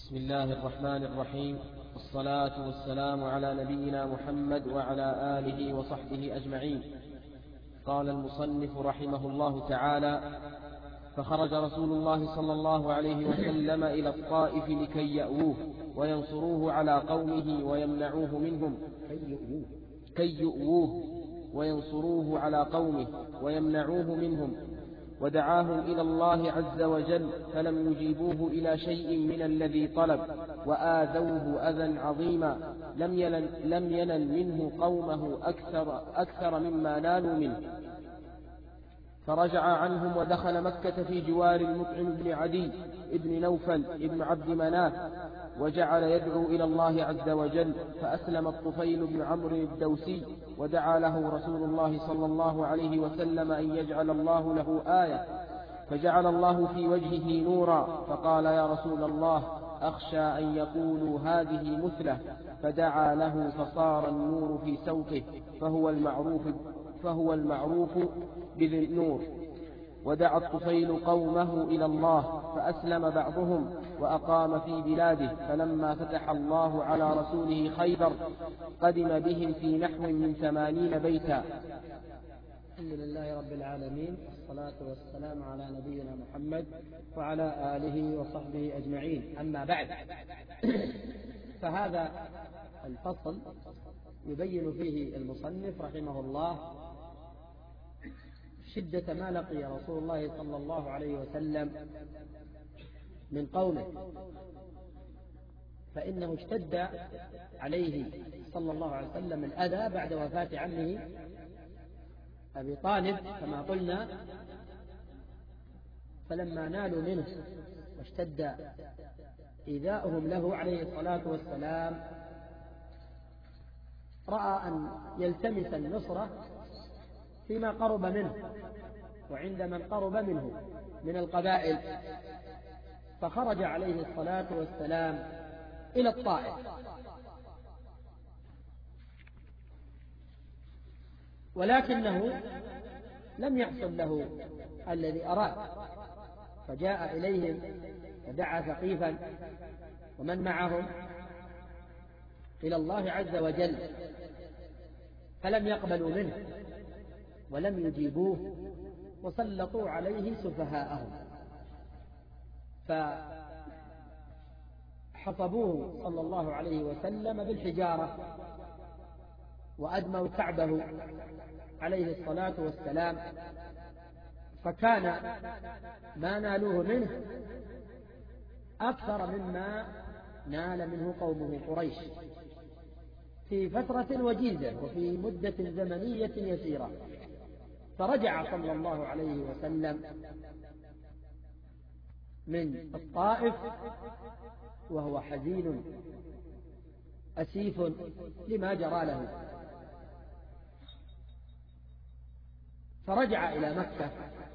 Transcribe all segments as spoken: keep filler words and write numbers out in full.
بسم الله الرحمن الرحيم، والصلاة والسلام على نبينا محمد وعلى آله وصحبه أجمعين. قال المصنف رحمه الله تعالى: فخرج رسول الله صلى الله عليه وسلم إلى الطائف لكي يأووه وينصروه على قومه ويمنعوه منهم كي يؤووه وينصروه على قومه ويمنعوه منهم، ودعاهم إلى الله عز وجل فلم يجيبوه إلى شيء من الذي طلب، وآذوه أذى عظيما لم ينل, لم ينل منه قومه أكثر, أكثر مما نالوا منه. فرجع عنهم ودخل مكة في جوار المطعم بن عدي ابن نوفل ابن عبد مناف، وجعل يدعو إلى الله عز وجل، فأسلم الطفيل بن عمرو الدوسي، ودعا له رسول الله صلى الله عليه وسلم أن يجعل الله له آية، فجعل الله في وجهه نورا، فقال: يا رسول الله، أخشى أن يقولوا هذه مثله، فدعا له فصار النور في سوقه، فهو المعروف, فهو المعروف بذي النور. ودعا الطفيل قومه إلى الله فأسلم بعضهم وأقام في بلاده، فلما فتح الله على رسوله خيبر قدم بهم في نحو من ثمانين بيتا. الحمد لله رب العالمين، والصلاة والسلام على نبينا محمد وعلى آله وصحبه أجمعين. أما بعد، فهذا الفصل يبين فيه المصنف رحمه الله شدة ما لقي رسول الله صلى الله عليه وسلم من قومه، فإنه اشتد عليه صلى الله عليه وسلم الأذى بعد وفاة عمه أبي طالب كما قلنا، فلما نالوا منه واشتد إيذاؤهم له عليه الصلاة والسلام رأى أن يلتمس النصرة فيما قرب منه وعند من قرب منه من القبائل، فخرج عليه الصلاة والسلام إلى الطائف، ولكنه لم يحصل له الذي أراد، فجاء إليهم ودعا ثقيفا ومن معهم إلى الله عز وجل، فلم يقبلوا منه ولم يجيبوه، وسلطوا عليه سفهاءهم، فحصبوه صلى الله عليه وسلم بالحجارة وأدموا كعبه عليه الصلاة والسلام، فكان ما نالوه منه أكثر مما نال منه قومه قريش في فترة وجيزة وفي مدة زمنية يسيرة. فرجع صلى الله عليه وسلم من الطائف وهو حزين أسيف لما جرى له، فرجع إلى مكة،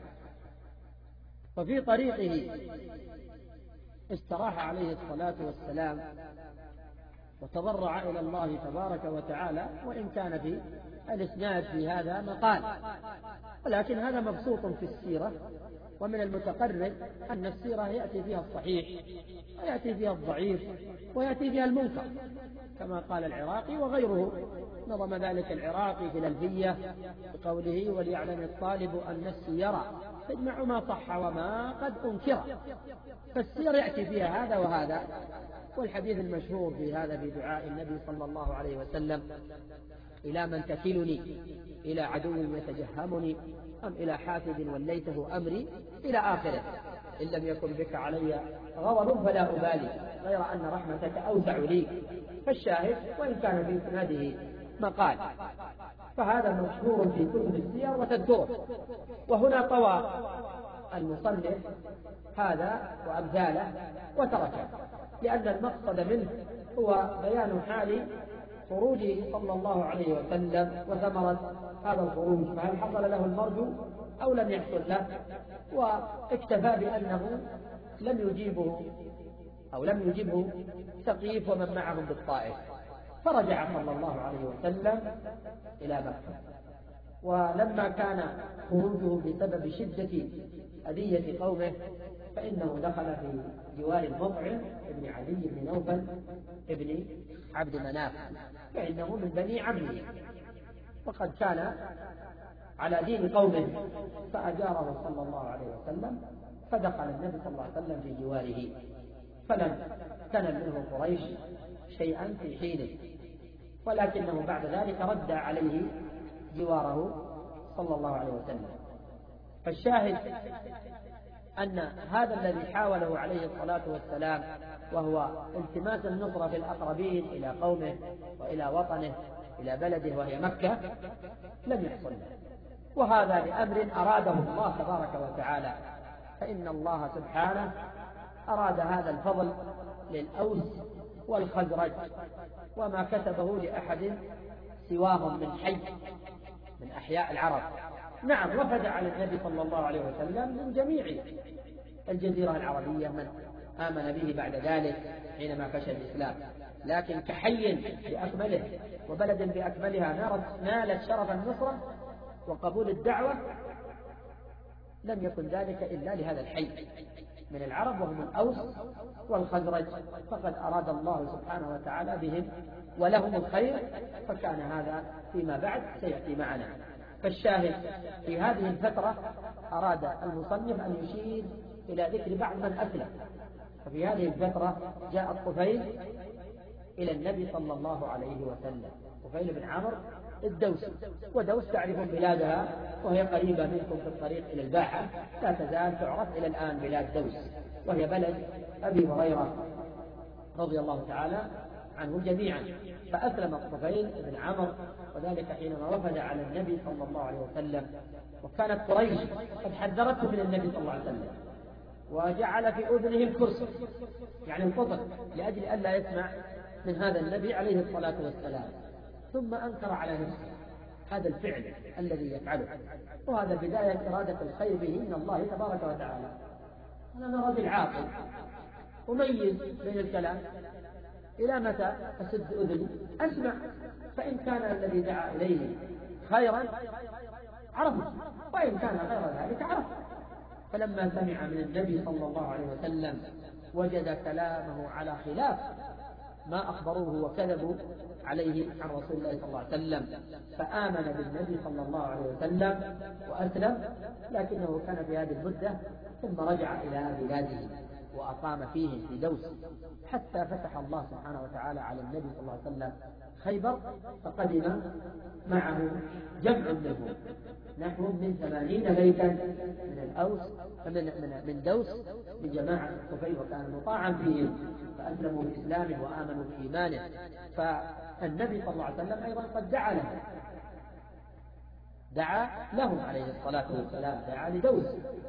وفي طريقه استراح عليه الصلاة والسلام وتضرع إلى الله تبارك وتعالى، وإن كان في الإسناد في هذا مقال، ولكن هذا مبسوط في السيرة، ومن المتقرر أن السيرة يأتي فيها الصحيح ويأتي فيها الضعيف ويأتي فيها المنكر، كما قال العراقي وغيره. نظم ذلك العراقي في الألفية بقوله: وليعلم الطالب أن السيرة تجمع ما صح وما قد أنكر. فالسير يأتي فيها هذا وهذا، والحديث المشهور في هذا في دعاء النبي صلى الله عليه وسلم: إلى من تكلني، إلى عدو يتجهمني، أم إلى حاسد وليته أمري، إلى آخره. إن لم يكن بك علي غضب فلا أبالي، غير أن رحمتك أوسع لي. فالشاهد وإن كان في إسناده مقال، فهذا مشهور في كتب السير وتذكره. وهنا طوى المصنف هذا وأبذاله وتركه، لأن المقصد منه هو بيان حال خروجه صلى الله عليه وسلم وثمرة هذا الخروج، فهل حصل له المرجو أو لم يحصل له، واكتفى بأنه لم يجيبه أو لم يجبه ثقيف ومن معهم بالطائف. فرجع صلى الله عليه وسلم إلى مكة، ولما كان خروجه بسبب شدة أذية قومه فإنه دخل في جوار المطعم ابن عدي بن نوفل ابن عبد مناف، فإنه من بني عمه، وقد كان على دين قومه، فأجاره صلى الله عليه وسلم، فدخل النبي صلى الله عليه وسلم في جواره، فلم تنل منه قريش شيئا في حينه، ولكنه بعد ذلك رد عليه جواره صلى الله عليه وسلم. فالشاهد أن هذا الذي حاوله عليه الصلاة والسلام، وهو التماس النصرة في الأقربين إلى قومه وإلى وطنه إلى بلده وهي مكة، لم يحصل له، وهذا لأمر أراده الله تبارك وتعالى، فإن الله سبحانه أراد هذا الفضل للأوس والخزرج، وما كتبه لأحد سواهم من حي من أحياء العرب. نعم، وفد على النبي صلى الله عليه وسلم من جميع الجزيرة العربية من آمن به بعد ذلك حينما فشى الإسلام، لكن كحي بأكمله وبلد بأكملها نالت شرف النصرة وقبول الدعوة لم يكن ذلك إلا لهذا الحي من العرب، وهم الأوس والخزرج، فقد أراد الله سبحانه وتعالى بهم ولهم الخير، فكان هذا فيما بعد سيأتي معنا. فالشاهد في هذه الفترة أراد المصنف أن يشير إلى ذكر بعض من أسلم. ففي هذه الفترة جاء الطفيل إلى النبي صلى الله عليه وسلم، طفيل بن عمرو الدوسي، ودوس تعرفون بلادها وهي قريبة منكم في الطريق إلى الباحة، لا تزال تعرف إلى الآن بلاد دوس، وهي بلد أبي هريرة رضي الله تعالى عنه جميعا. فأسلم الطفيل بن عمرو، وذلك حينما وفد على النبي صلى الله عليه وسلم، وكانت قريش قد حذرته من النبي صلى الله عليه وسلم، وجعل في أذنه الكرسي يعني القطن لأجل ألا يسمع من هذا النبي عليه الصلاة والسلام، ثم أنكر على نفسه هذا الفعل الذي يفعله، وهذا بداية إرادة الخير به من الله تبارك وتعالى. أنا رجل عاقل أميز بين الكلام، إلى متى أسد أذني أسمع، فإن كان الذي دعا إليه خيرا عرفه، وإن كان غير ذلك عرفه. فلما سمع من النبي صلى الله عليه وسلم وجد كلامه على خلاف ما أخبروه وكذبوا عليه عن رسول الله صلى الله عليه وسلم، فآمن بالنبي صلى الله عليه وسلم وأسلم، لكنه كان في هذه المدة ثم رجع إلى بلاده وأقام فيهم في دوس، حتى فتح الله سبحانه وتعالى على النبي صلى الله عليه وسلم خيبر، فقدم معه جمع منهم نحو من ثمانين بيتا من الأوس من, من, من دوس بجماعة الطفيل، وكان مطاعا فيهم، فأسلموا بإسلامه وآمنوا بإيمانه. فالنبي صلى الله عليه وسلم أيضا قد دعا لهم دعا لهم عليه الصلاة والسلام، دعا لدوس،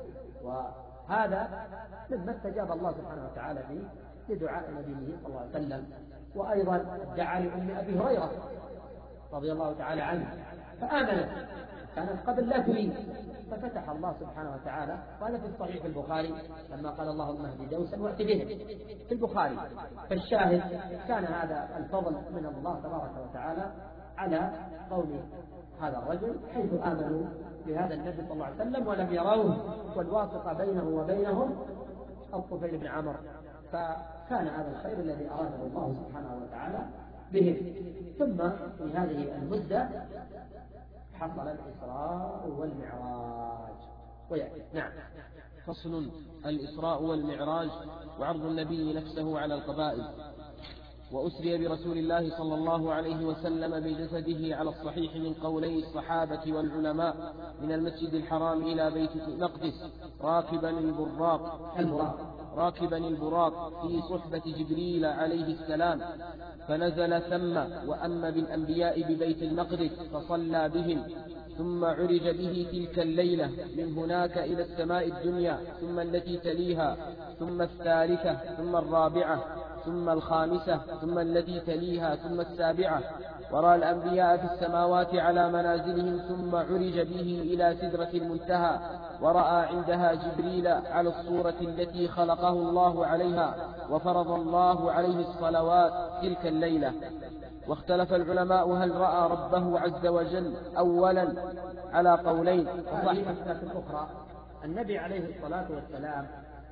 وهذا مما استجاب الله سبحانه وتعالى فيه لدعاء نبيه صلى الله عليه وسلم. وأيضا دعا لأم أبي هريرة رضي الله تعالى عنه فآمنت، كانت قبل لا تريد، ففتح الله سبحانه وتعالى، قال في الصحيح في البخاري لما قال اللهم اهد دوسا وأت بهم في البخاري. فالشاهد كان هذا الفضل من الله تبارك وتعالى على قوم هذا الرجل، حيث آمنوا بهذا النبي صلى الله عليه وسلم ولم يروه، والواسطة بينه وبينهم الطفيل بن عمرو، فكان هذا الخير الذي أراده الله سبحانه وتعالى بهم. ثم في هذه المدة حصل الإسراء والمعراج ويأتي. نعم. فصل: الإسراء والمعراج وعرض النبي نفسه على القبائل. وأسري برسول الله صلى الله عليه وسلم بجسده على الصحيح من قولي الصحابة والعلماء من المسجد الحرام إلى بيت المقدس راكبا البراق راكبا البراق في صحبة جبريل عليه السلام، فنزل ثم وأم بالأنبياء ببيت المقدس فصلى بهم، ثم عرج به تلك الليلة من هناك إلى السماء الدنيا، ثم التي تليها، ثم الثالثة، ثم الرابعة، ثم الخامسة، ثم التي تليها، ثم السابعة، ورأى الأنبياء في السماوات على منازلهم، ثم عرج به إلى سدرة المنتهى، ورأى عندها جبريل على الصورة التي خلقه الله عليها، وفرض الله عليه الصلوات تلك الليلة. واختلف العلماء هل رأى ربه عز وجل أولا على قولين. هذه مسألة أخرى. النبي عليه الصلاة والسلام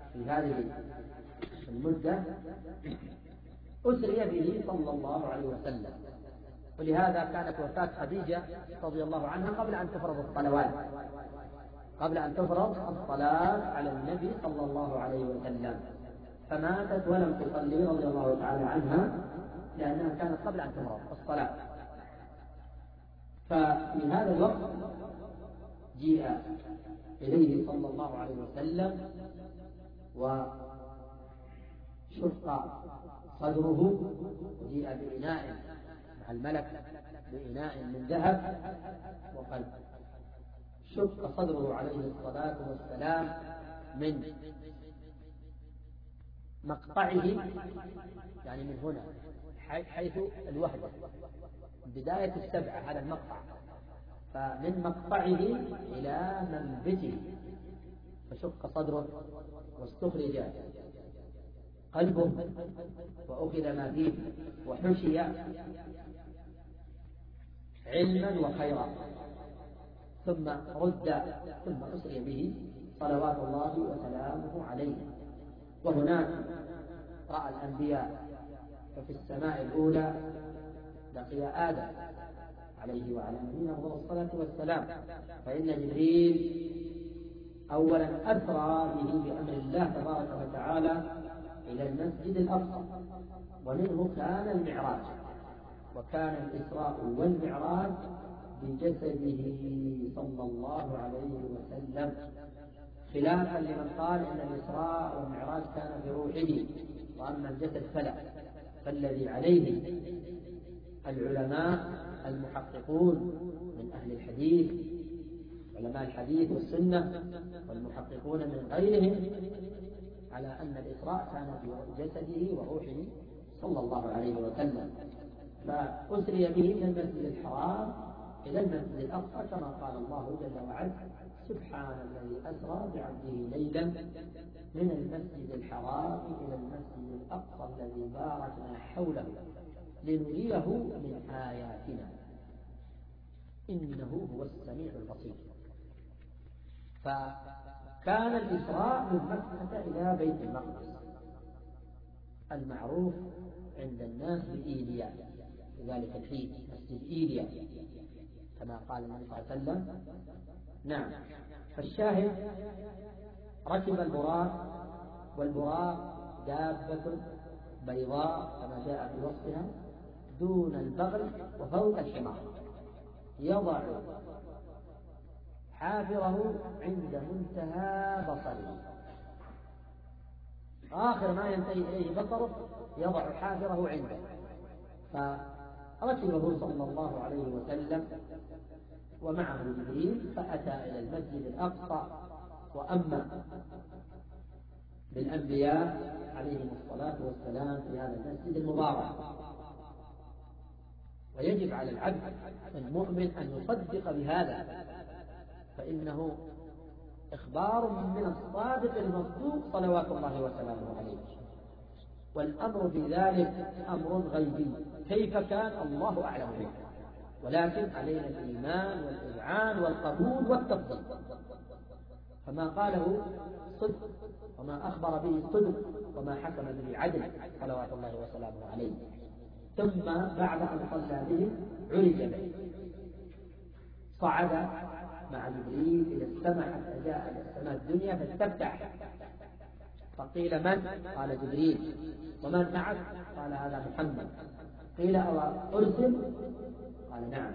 في هذه المدة أسري به صلى الله عليه وسلم. ولهذا كانت وفاة خديجة رضي الله عنها قبل أن تفرض الصلوات، قبل أن تفرض الصلاة على النبي صلى الله عليه وسلم، فماتت ولم تصلي رضي الله تعالى عنها لأنها كانت قبل أن تفرض الصلاة. ففي هذا الوقت جيء إليه صلى الله عليه وسلم وشق صدره، جيء بإناء مع الملك بإناء من ذهب، وقد شق صدره عليه الصلاة والسلام من مقطعه، يعني من هنا حيث الوهدة بداية السبعة على المقطع، فمن مقطعه إلى منبته، فشق صدره واستخرج قلبه وأخذ ما فيه وحشي علما وخيرا، ثم رد ثم أسري به صلوات الله وسلامه عليه. وهناك رأى الأنبياء، ففي السماء الأولى لقي آدم عليه وعلى نبينا الصلاة والسلام، فإن جبريل أولا أسرى به بأمر الله تبارك وتعالى إلى المسجد الأقصى، ومنه كان المعراج، وكان الإسراء والمعراج بجسده صلى الله عليه وسلم، خلافا لمن قال إن الإسراء والمعراج كان بروحه وأما الجسد فلا. فالذي عليه العلماء المحققون من أهل الحديث، علماء الحديث والسنة والمحققون من غيرهم، على أن الإسراء كان بجسده وروحه صلى الله عليه وسلم. فأسري به من المسجد الحرام إلى المسجد الأقصى، كما قال الله جل وعلا: سبحان الذي أسرى بعبده ليلا من المسجد الحرام إلى المسجد الأقصى الذي باركنا حوله لنريه من آياتنا إنه هو السميع البصير. فكان الإسراء من مكة إلى بيت المقدس المعروف عند الناس بإيليا في ذلك الحين، مسجد إيليا كما قال النبي صلى الله عليه وسلم. نعم. فالشاهد ركب البراق، والبراق دابة بيضاء كما جاء في وصفها دون البغل وفوق الحمار، يضع حافره عند منتهى بصره، آخر ما ينتهي إليه بصره يضع حافره عنده. فركبه صلى الله عليه وسلم ومعه جبريل، فأتى إلى المسجد الأقصى وأما بالأنبياء عليهم الصلاة والسلام في هذا المسجد المبارك. ويجب على العبد المؤمن أن يصدق بهذا، فإنه إخبار من الصادق المصدوق صلوات الله وسلامه عليه، والأمر في ذلك أمر غيبي، كيف كان الله أعلم به، ولكن علينا الإيمان والإذعان والقبول والتصديق. فما قاله صدق، وما أخبر به صدق، وما حكم به عدل صلوات الله وسلامه عليه. ثم بعد أن صلى به عرج به، صعد مع جبريل إلى السماء حتى جاء إلى السماء الدنيا فاستفتح، فقيل من؟ قال جبريل. ومن معك؟ قال هذا محمد. قيل أو أرسل؟ قال نعم.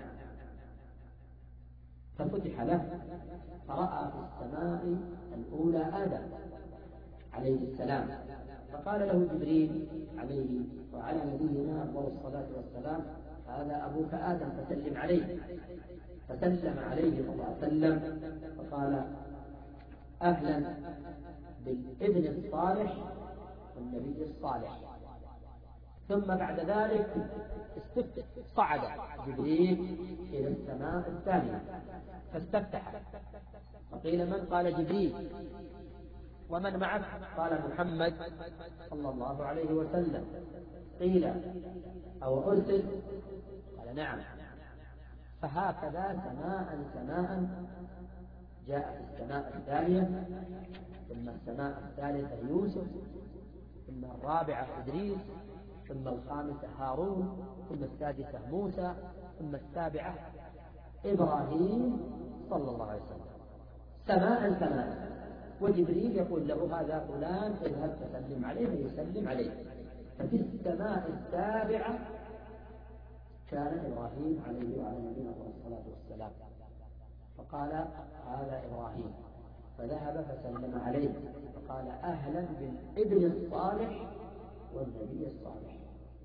ففتح له فرأى في السماء الأولى آدم عليه السلام، فقال له جبريل عليه وعلى نبينا أفضل الصلاة والسلام: هذا أبوك آدم فسلم عليه. فسلم عليه صلى الله عليه وسلم فقال: أهلا بالابن الصالح والنبي الصالح. ثم بعد ذلك استفتح، صعد جبريل إلى السماء الثانية فاستفتح، فقيل من؟ قال جبريل. ومن معك؟ قال محمد صلى الله عليه وسلم. قيل أو أرسل؟ قال نعم. فهكذا سماء سماء جاء في السماء الثانية، ثم ثم السماء الثالثة يوسف، ثم الرابعة إدريس، ثم الخامسة هارون، ثم السادسة موسى، ثم السابعة إبراهيم صلى الله عليه وسلم، سماء سماء. وجبريل يقول له هذا فلان اذهب تسلم عليه ويسلم عليه. ففي السماء السابعة كان إبراهيم عليه وعلى نبينا الصلاة والسلام، فقال هذا إبراهيم، فذهب فسلم عليه فقال أهلا بالابن الصالح والنبي الصالح.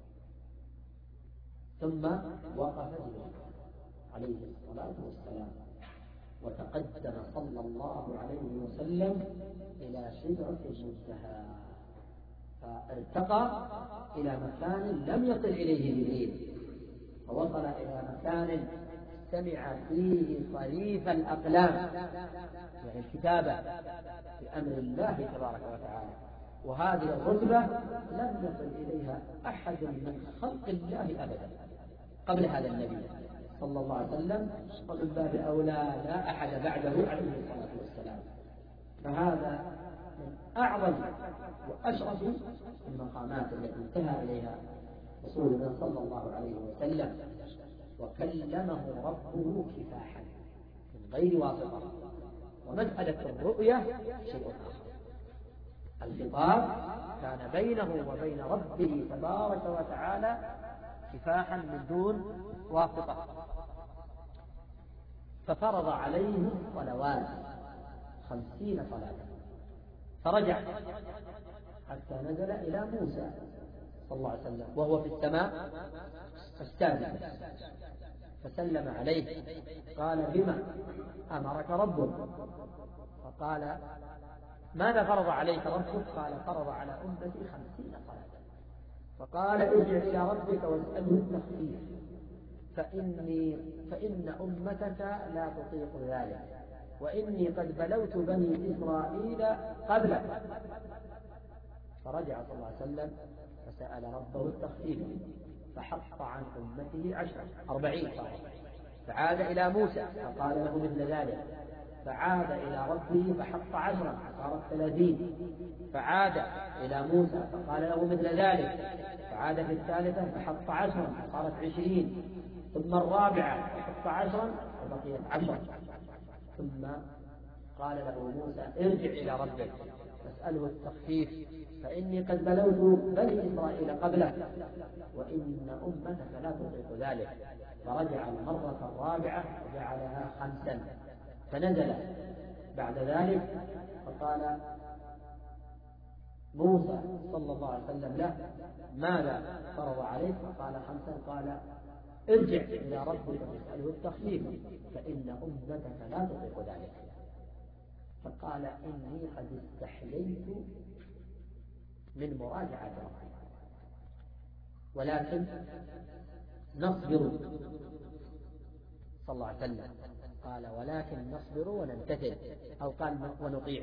ثم وقف جبريل عليه الصلاة والسلام وتقدم صلى الله عليه وسلم إلى سدرة المنتهى، فارتقى إلى مكان لم يصل إليه جبريل، فوصل إلى مكان سمع فيه صريف الأقلام، يعني الكتابة بأمر الله تبارك وتعالى. وهذه الرتبة لم يصل إليها أحد من خلق الله أبدا قبل هذا النبي صلى الله عليه وسلم، ومن باب أولى لا أحد بعده عليه الصلاة والسلام. فهذا من أعظم وأشرف المقامات التي انتهى إليها رسولنا صلى الله عليه وسلم، وكلمه ربه كفاحا من غير واسطة. ومسألة الرؤية شيء آخر، الخطاب كان بينه وبين ربه تبارك وتعالى كفاحا من دون واسطة. ففرض عليه صلوات خمسين صلاة، فرجع حتى نزل إلى موسى صلى الله عليه وسلم وهو في السماء السادسة، فسلم عليه قال بما أمرك ربك؟ فقال ماذا فرض عليك ربك؟ قال فرض على أمتي خمسين صلاة. فقال ارجع إلى ربك واسأله التخفيف فإني فإن أمتك لا تطيق ذلك، وإني قد بلوت بني إسرائيل قبلك. فرجع صلى الله عليه وسلم فسأل ربه التخفيف فحط عن أمته عشرة أربعين صارت. فعاد إلى موسى فقال له مثل ذلك، فعاد إلى ربه فحط عشرا صارت ثلاثين. فعاد إلى موسى فقال له مثل ذلك، فعاد في الثالثة فحط عشرا صارت عشرين. ثم الرابعة فحط عشرا وبقيت عشر. ثم قال له موسى ارجع إلى ربك فاسأله التخفيف فإني قد بلوت بني إسرائيل قبلك وإن أمتك لا تطيق ذلك. فرجع المرة الرابعة وجعلها خمسا. فنزل بعد ذلك فقال موسى صلى الله عليه وسلم له ماذا فرض عليك؟ فقال خمسا. قال ارجع إلى ربك واسأله التخفيف فإن أمتك لا تطيق ذلك. فقال إني قد استحييت من مراجعة ربي، ولكن نصبر. صلى الله عليه وسلم قال ولكن نصبر ونمتثل، أو قال ونطيع.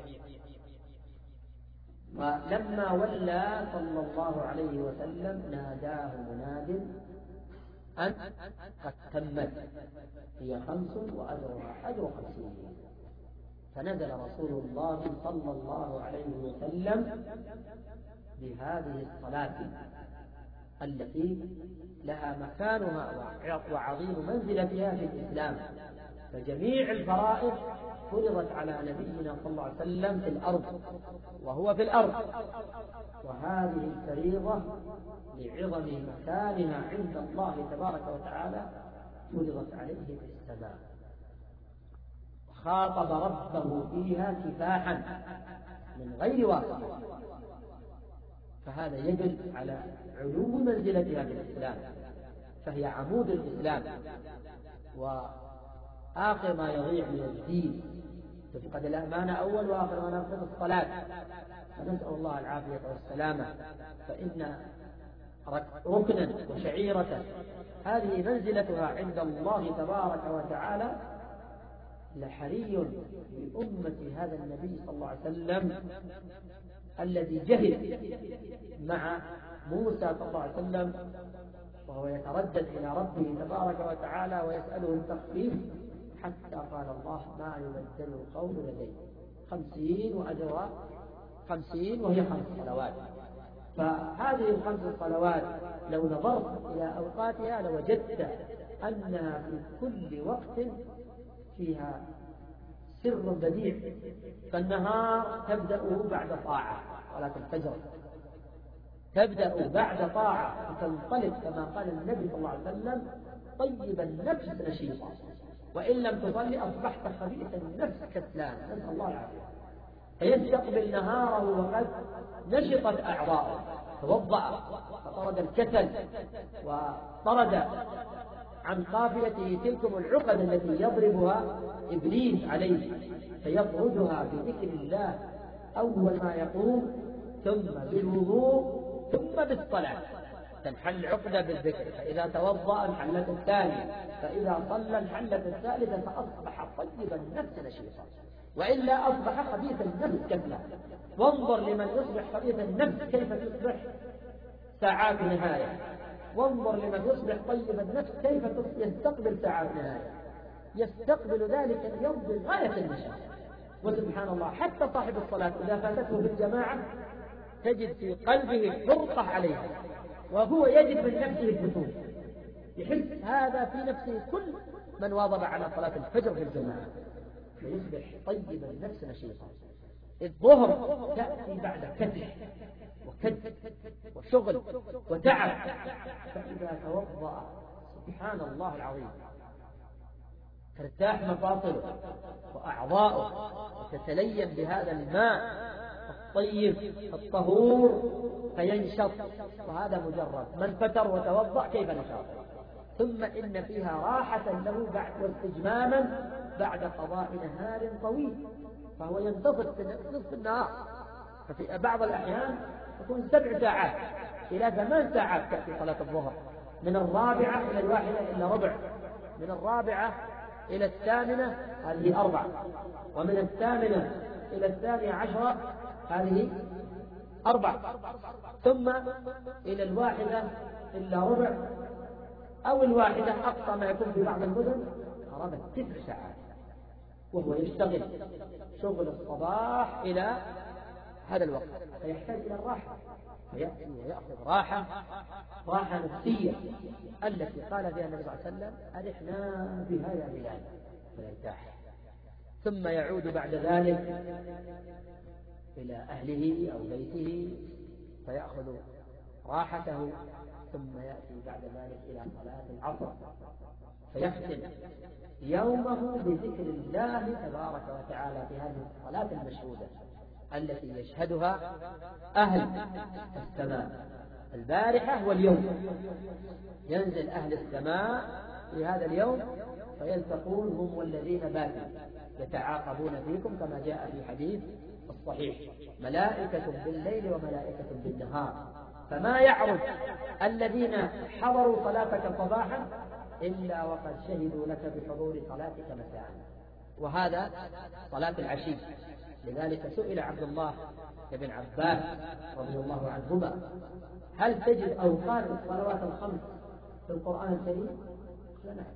ولما ولى صلى الله عليه وسلم ناداه مناد أن قد تمت، هي خمس وأجرها أجر خمسين. فنزل رسول الله صلى الله عليه وسلم بهذه الصلاة التي لها مكانها وعظيم منزلتها في الإسلام. فجميع الفرائض فرضت على نبينا صلى الله عليه وسلم في الأرض وهو في الأرض، وهذه الفريضة لعظم مكانها عند الله تبارك وتعالى فرضت عليه في السماء، خاطب ربه فيها كفاحا من غير واسطة. فهذا يدل على علو منزلتها في الإسلام، فهي عمود الإسلام وآخر ما يضيع من الدين. تفقد الأمانة أول وآخر ما نفقد الصلاة، فنسأل الله العافية والسلامة. فإن ركنا وشعيرة هذه منزلتها عند الله تبارك وتعالى لحري بأمة هذا النبي صلى الله عليه وسلم الذي جهد مع موسى صلى الله عليه وسلم وهو يتردد إلى ربه تبارك وتعالى ويسأله التخفيف، حتى قال الله ما يبدل القول لدي خمسين وأجرها خمسين وهي خمس صلوات. فهذه الخمس الصلوات لو نظرت إلى أوقاتها لوجدت أنها في كل وقت فيها سر بديع. فالنهار تبدأ بعد طاعة، صلاة الفجر تبدأ بعد طاعة وتنطلق كما قال النبي صلى الله عليه وسلم طيب النفس نشيطا، وإن لم تصلي أصبحت خبيث النفس كسلان، نسأل الله العافية. فيستقبل نهاره وقد نشطت أعضاؤه، توضأ فطرد الكسل وطرد عن قافلته تلكم العقد التي يضربها إبليس عليه، فيطردها بذكر الله أول ما يقوم، ثم بالوضوء، ثم بالصلاة. تنحل عقدة بالذكر، فإذا توضأ انحلت الثانية، فإذا صلى انحلت الثالثة، فأصبح طيب النفس نشيطا، وإلا أصبح خبيث النفس كسلا. وانظر لمن يصبح خبيث النفس كيف يصبح ساعات نهاية، وانظر لمن يصبح طيب النفس كيف يستقبل ساعات نهاية، يستقبل ذلك اليوم بغاية النشاط. وسبحان الله حتى صاحب الصلاة إذا فاتته بالجماعة تجد في قلبه فرقة عليها، وهو يجد من نفسه الفتور، يحس هذا في نفسه كل من واظب على صلاة الفجر في الجماعة، فيصبح طيب النفس نشيطا. الظهر تأتي بعد كدح وكد وشغل وتعب، فإذا توضأ سبحان الله العظيم ترتاح مفاصله وأعضاؤه وتتلين بهذا الماء الطيب الطهور فينشط. وهذا مجرد من فتر وتوضأ كيف نشاط. ثم إن فيها راحة له بعد واستجماما بعد قضاء نهار طويل، فهو ينتظر في نصف النهار، ففي بعض الأحيان تكون سبع ساعات إلى ثمان ساعات تأتي صلاة الظهر، من الرابعة إلى الواحدة إلى ربع، من الرابعة إلى الثامنة هذه أربع، ومن الثامنة إلى الثانية عشرة هذه أربع، ثم إلى الواحدة إلا ربع أو الواحدة أقصى ما يكون في بعض المدن قرابة تسع ساعات، وهو يشتغل شغل الصباح إلى هذا الوقت، فيحتاج إلى الراحة، فيأتي ويأخذ راحة راحة نفسية التي قال فيها النبي صلى الله عليه وسلم أرحنا بها يا بلال، فيرتاح. ثم يعود بعد ذلك إلى أهله أو بيته فيأخذ راحته، ثم يأتي بعد ذلك إلى صلاة العصر فيختم يومه بذكر الله تبارك وتعالى في هذه الصلاة المشهودة التي يشهدها أهل السماء البارحة واليوم. ينزل أهل السماء في هذا اليوم فيلتقون هم والذين باتوا يتعاقبون فيكم كما جاء في حديث الصحيح، ملائكة بالليل وملائكة بالنهار، فما يعرف الذين حضروا صلاتك صباحا إلا وقد شهدوا لك بحضور صلاتك مساء، وهذا صلاة العشي. لذلك سئل عبد الله بن عباس رضي الله عنهما هل تجد أوقات الصلوات الخمس في القرآن الكريم؟ قال نعم.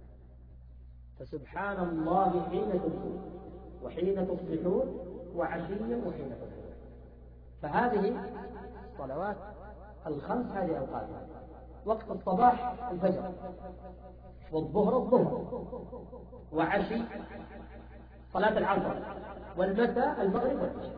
فسبحان الله حين تمسون وحين تصبحون وعشيا وحين تظهرون. فهذه الصلوات الخمس هذه أوقاتها: وقت الصباح الفجر، والظهر الظهر، وعشي صلاة العصر، والمساء المغرب والعشاء.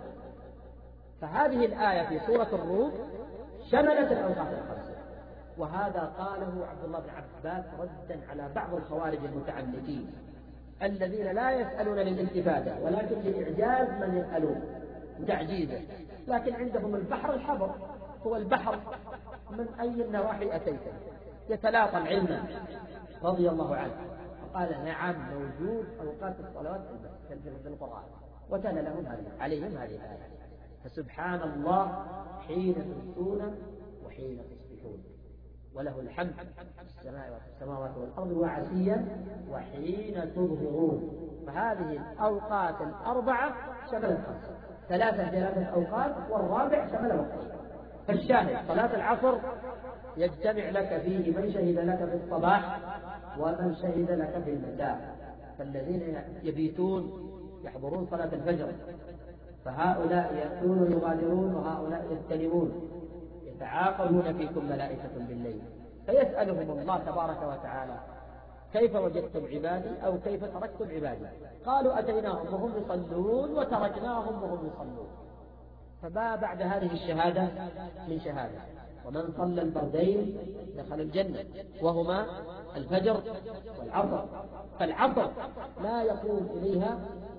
فهذه الآية في سورة الروم شملت الأوقات الخمسة، وهذا قاله عبد الله بن عباس ردا على بعض الخوارج المتعنتين الذين لا يسألون للاستفادة ولكن لإعجاز من يسألون وتعجيزه، لكن عندهم البحر الحبر، هو البحر من أي النواحي أتيته يتلاقى العلم رضي الله عنه، فقال نعم موجود أوقات الصلوات في القرآن، وتلا لهم هذه عليهم هذه الآية: فسبحان الله حين تمسون وحين تصبحون وله الحمد في السماوات والأرض وعشيا وحين تظهرون. فهذه الأوقات الأربعة شملت خمسة، ثلاثة ثلاثة أوقات والرابع شمل وقتين. فالشاهد صلاة العصر يجتمع لك فيه من شهد لك في الصباح ومن شهد لك في المساء، فالذين يبيتون يحضرون صلاة الفجر فهؤلاء يأتون يغادرون وهؤلاء يستلمون، يتعاقبون فيكم ملائكة بالليل، فيسألهم الله تبارك وتعالى: كيف وجدتم عبادي أو كيف تركتم عبادي؟ قالوا: أتيناهم وهم يصلون وتركناهم وهم يصلون. فما بعد هذه الشهادة من شهادة. ومن صلى الفردين دخل الجنة، وهما الفجر والعصر. فالعصر لا يقوم إليها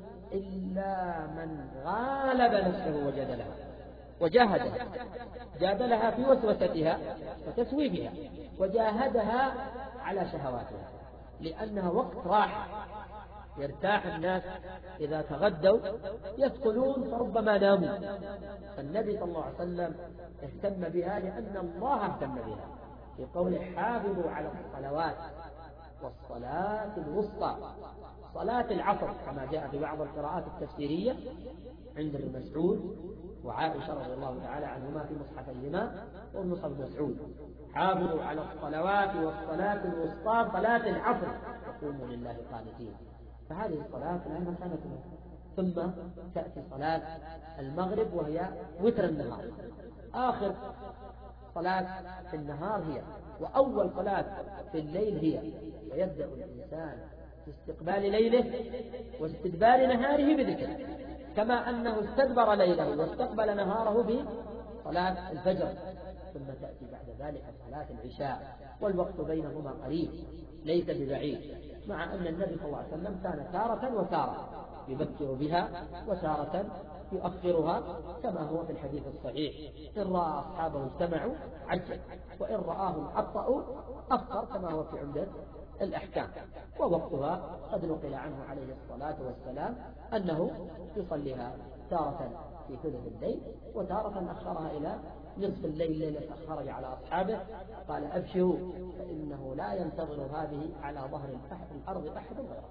إلا من غالب نفسه وجادلها وجاهدها، جادلها في وسوستها وتسويفها، وجاهدها على شهواتها، لأنها وقت راحة يرتاح الناس إذا تغدوا يثقلون فربما ناموا. فالنبي صلى الله عليه وسلم اهتم بها لأن الله اهتم بها في قوله: حافظوا على الصلوات والصلاة الوسطى. صلاة العصر كما جاء في بعض القراءات التفسيرية عند ابن مسعود وعائشة رضي الله تعالى عنهما في مصحفيهما ومصحف مسعود: حافظوا على الصلوات والصلاة الوسطى، صلاة العصر، وقوموا لله قانتين. فهذه الصلاة لها مكانتها. ثم تأتي صلاة المغرب وهي وتر النهار، آخر صلاة في النهار هي، وأول صلاة في الليل هي. ويبدأ الإنسان في استقبال ليله واستدبار نهاره بذكر، كما أنه استدبر ليله واستقبل نهاره بصلاة الفجر. ثم تأتي بعد ذلك صلاة العشاء، والوقت بينهما قريب ليس ببعيد، مع أن النبي صلى الله عليه وسلم كان تارة وتارة يبكر بها وتارة يؤخرها، كما هو في الحديث الصحيح: إن رأى أصحابه اجتمعوا عجل، وإن رآهم أبطأوا أخر، كما هو في عمدة الأحكام. ووقتها قد نقل عنه عليه الصلاة والسلام أنه يصليها تارة في ثلث الليل، وتارة أخرها إلى نصف الليل ليلة خرج على أصحابه قال: أبشروا فإنه لا ينتظر هذه على ظهر الأرض أحد غيره.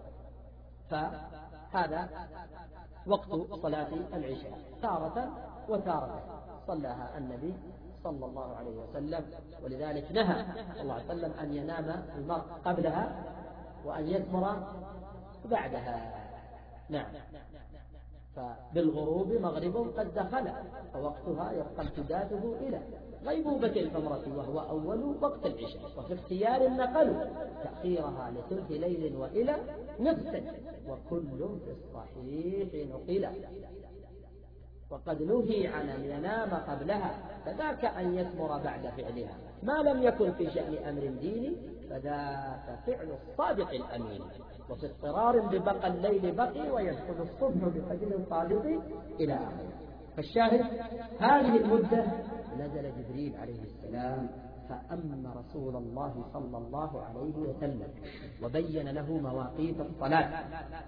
فهذا وقت صلاة العشاء، تارة وتارة صلىها النبي صلى الله عليه وسلم. ولذلك نهى صلى الله عليه وسلم أن ينام المرء قبلها وأن يثمر بعدها. نعم. فبالغروب مغرب قد دخل، فوقتها يبقى امتداده إلى غيبوبة الفمرة وهو أول وقت العشاء. وفي اختيار النقل تأخيرها لثلث ليل وإلى نصف، وكل في الصحيح نقل. وقد نهي عن أن ينام قبلها، فذاك أن يثمر بعد فعلها، ما لم يكن في شأن أمر ديني فذاك فعل الصادق الأمين. وفي اضطرار ببقى الليل بقي ويدخل الصبح بفجر صادق إلى آخره. فالشاهد هذه المدة نزل جبريل عليه السلام فأما رسول الله صلى الله عليه وسلم وبين له مواقيت الصلاة،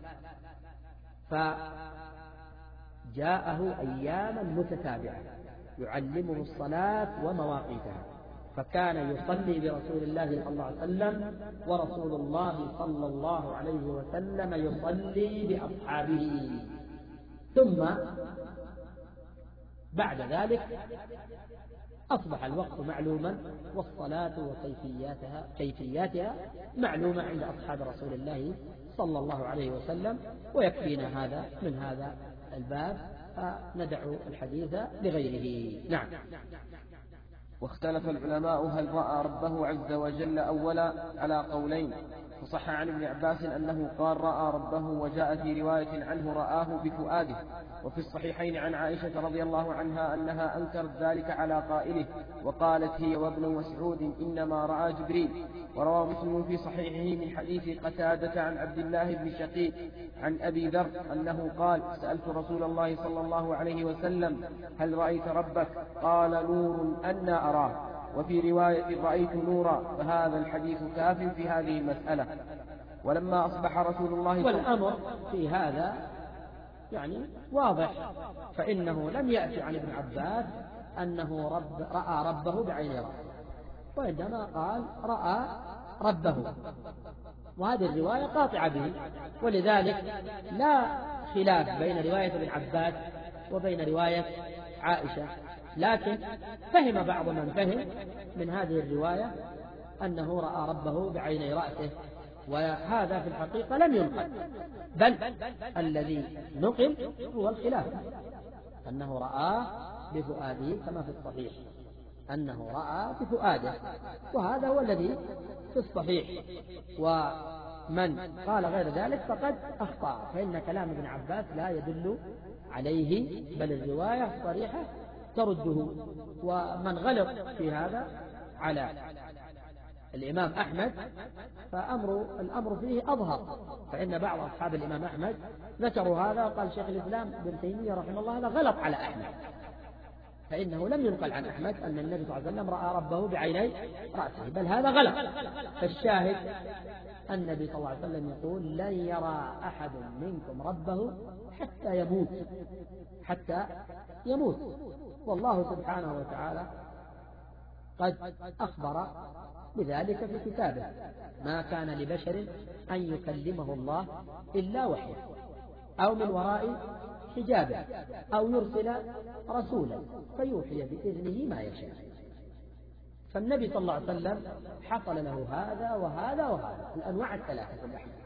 فجاءه أياما متتابعة يعلمه الصلاة ومواقيتها، فكان يصلي برسول الله صلى الله عليه وسلم، ورسول الله صلى الله عليه وسلم يصلي بأصحابه. ثم بعد ذلك أصبح الوقت معلوما، والصلاة وكيفياتها كيفياتها معلومة عند أصحاب رسول الله صلى الله عليه وسلم. ويكفينا هذا من هذا الباب، فندع الحديث لغيره. نعم. واختلف العلماء هل رأى ربه عز وجل أولا على قولين. فصح عن ابن عباس أنه قال رأى ربه، وجاء في رواية عنه رآه بفؤاده. وفي الصحيحين عن عائشة رضي الله عنها أنها أنكرت ذلك على قائله، وقالت هي وابن مسعود إنما رأى جبريل. وروى مسلم في صحيحه من حديث قتادة عن عبد الله بن شقيق عن أبي ذر أنه قال سألت رسول الله صلى الله عليه وسلم هل رأيت ربك؟ قال نور أنا أراه. وفي رواية رأيت نورا. فهذا الحديث كاف في هذه المسألة. ولما أصبح رسول الله والأمر في هذا يعني واضح، فإنه لم يأتي عن ابن عباس أنه رب رأى ربه بعين رأسه، وإنما قال رأى ربه، وهذه الرواية قاطعة به. ولذلك لا خلاف بين رواية ابن عباس وبين رواية عائشة، لكن فهم بعض من فهم من هذه الرواية أنه رأى ربه بعين رأسه، وهذا في الحقيقة لم ينقل، بل الذي نقل هو الخلاف، أنه رآه بفؤاده كما في الصحيح، أنه رأى بفؤاده، وهذا هو الذي في الصحيح. ومن قال غير ذلك فقد أخطأ، فإن كلام ابن عباس لا يدل عليه، بل الرواية صريحة ترده. ومن غلط في هذا على الإمام أحمد فأمر الأمر فيه أظهر، فإن بعض أصحاب الإمام أحمد ذكروا هذا، وقال شيخ الإسلام ابن تيمية رحمه الله هذا غلط على أحمد، فإنه لم ينقل عن أحمد أن النبي صلى الله عليه وسلم رأى ربه بعيني رأسه، بل هذا غلط. فالشاهد النبي صلى الله عليه وسلم يقول: لن يرى أحد منكم ربه حتى يموت، حتى يموت. والله سبحانه وتعالى قد أخبر بذلك في كتابه: ما كان لبشر أن يكلمه الله إلا وحيا أو من وراء حجابه أو يرسل رسولا فيوحي بإذنه ما يشاء. فالنبي صلى الله عليه وسلم حصل له هذا وهذا وهذا الأنواع الثلاثة في الأحلام،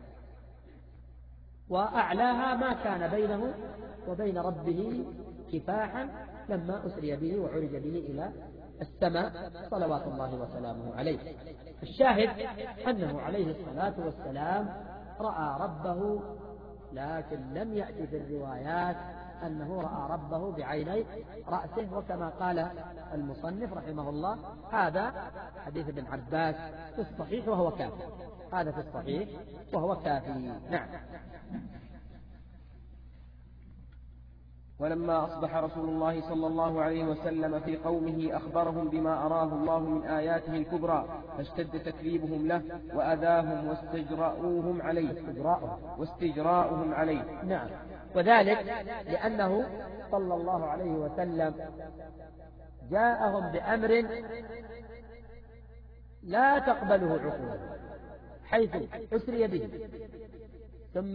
وأعلاها ما كان بينه وبين ربه كفاحا لما أسري به وعرج به إلى السماء صلوات الله وسلامه عليه. الشاهد أنه عليه الصلاة والسلام رأى ربه، لكن لم يأتي في الروايات أنه رأى ربه بعيني رأسه، وكما قال المصنف رحمه الله هذا حديث ابن عباس في الصحيح وهو كافي، هذا في الصحيح وهو كافي. نعم. ولما أصبح رسول الله صلى الله عليه وسلم في قومه أخبرهم بما أراه الله من آياته الكبرى، فاشتد تكذيبهم له وأذاهم واستجراؤهم عليه واستجراؤهم عليه نعم. وذلك لأنه صلى الله عليه وسلم جاءهم بأمر لا تقبله عقولهم، حيث أسري به ثم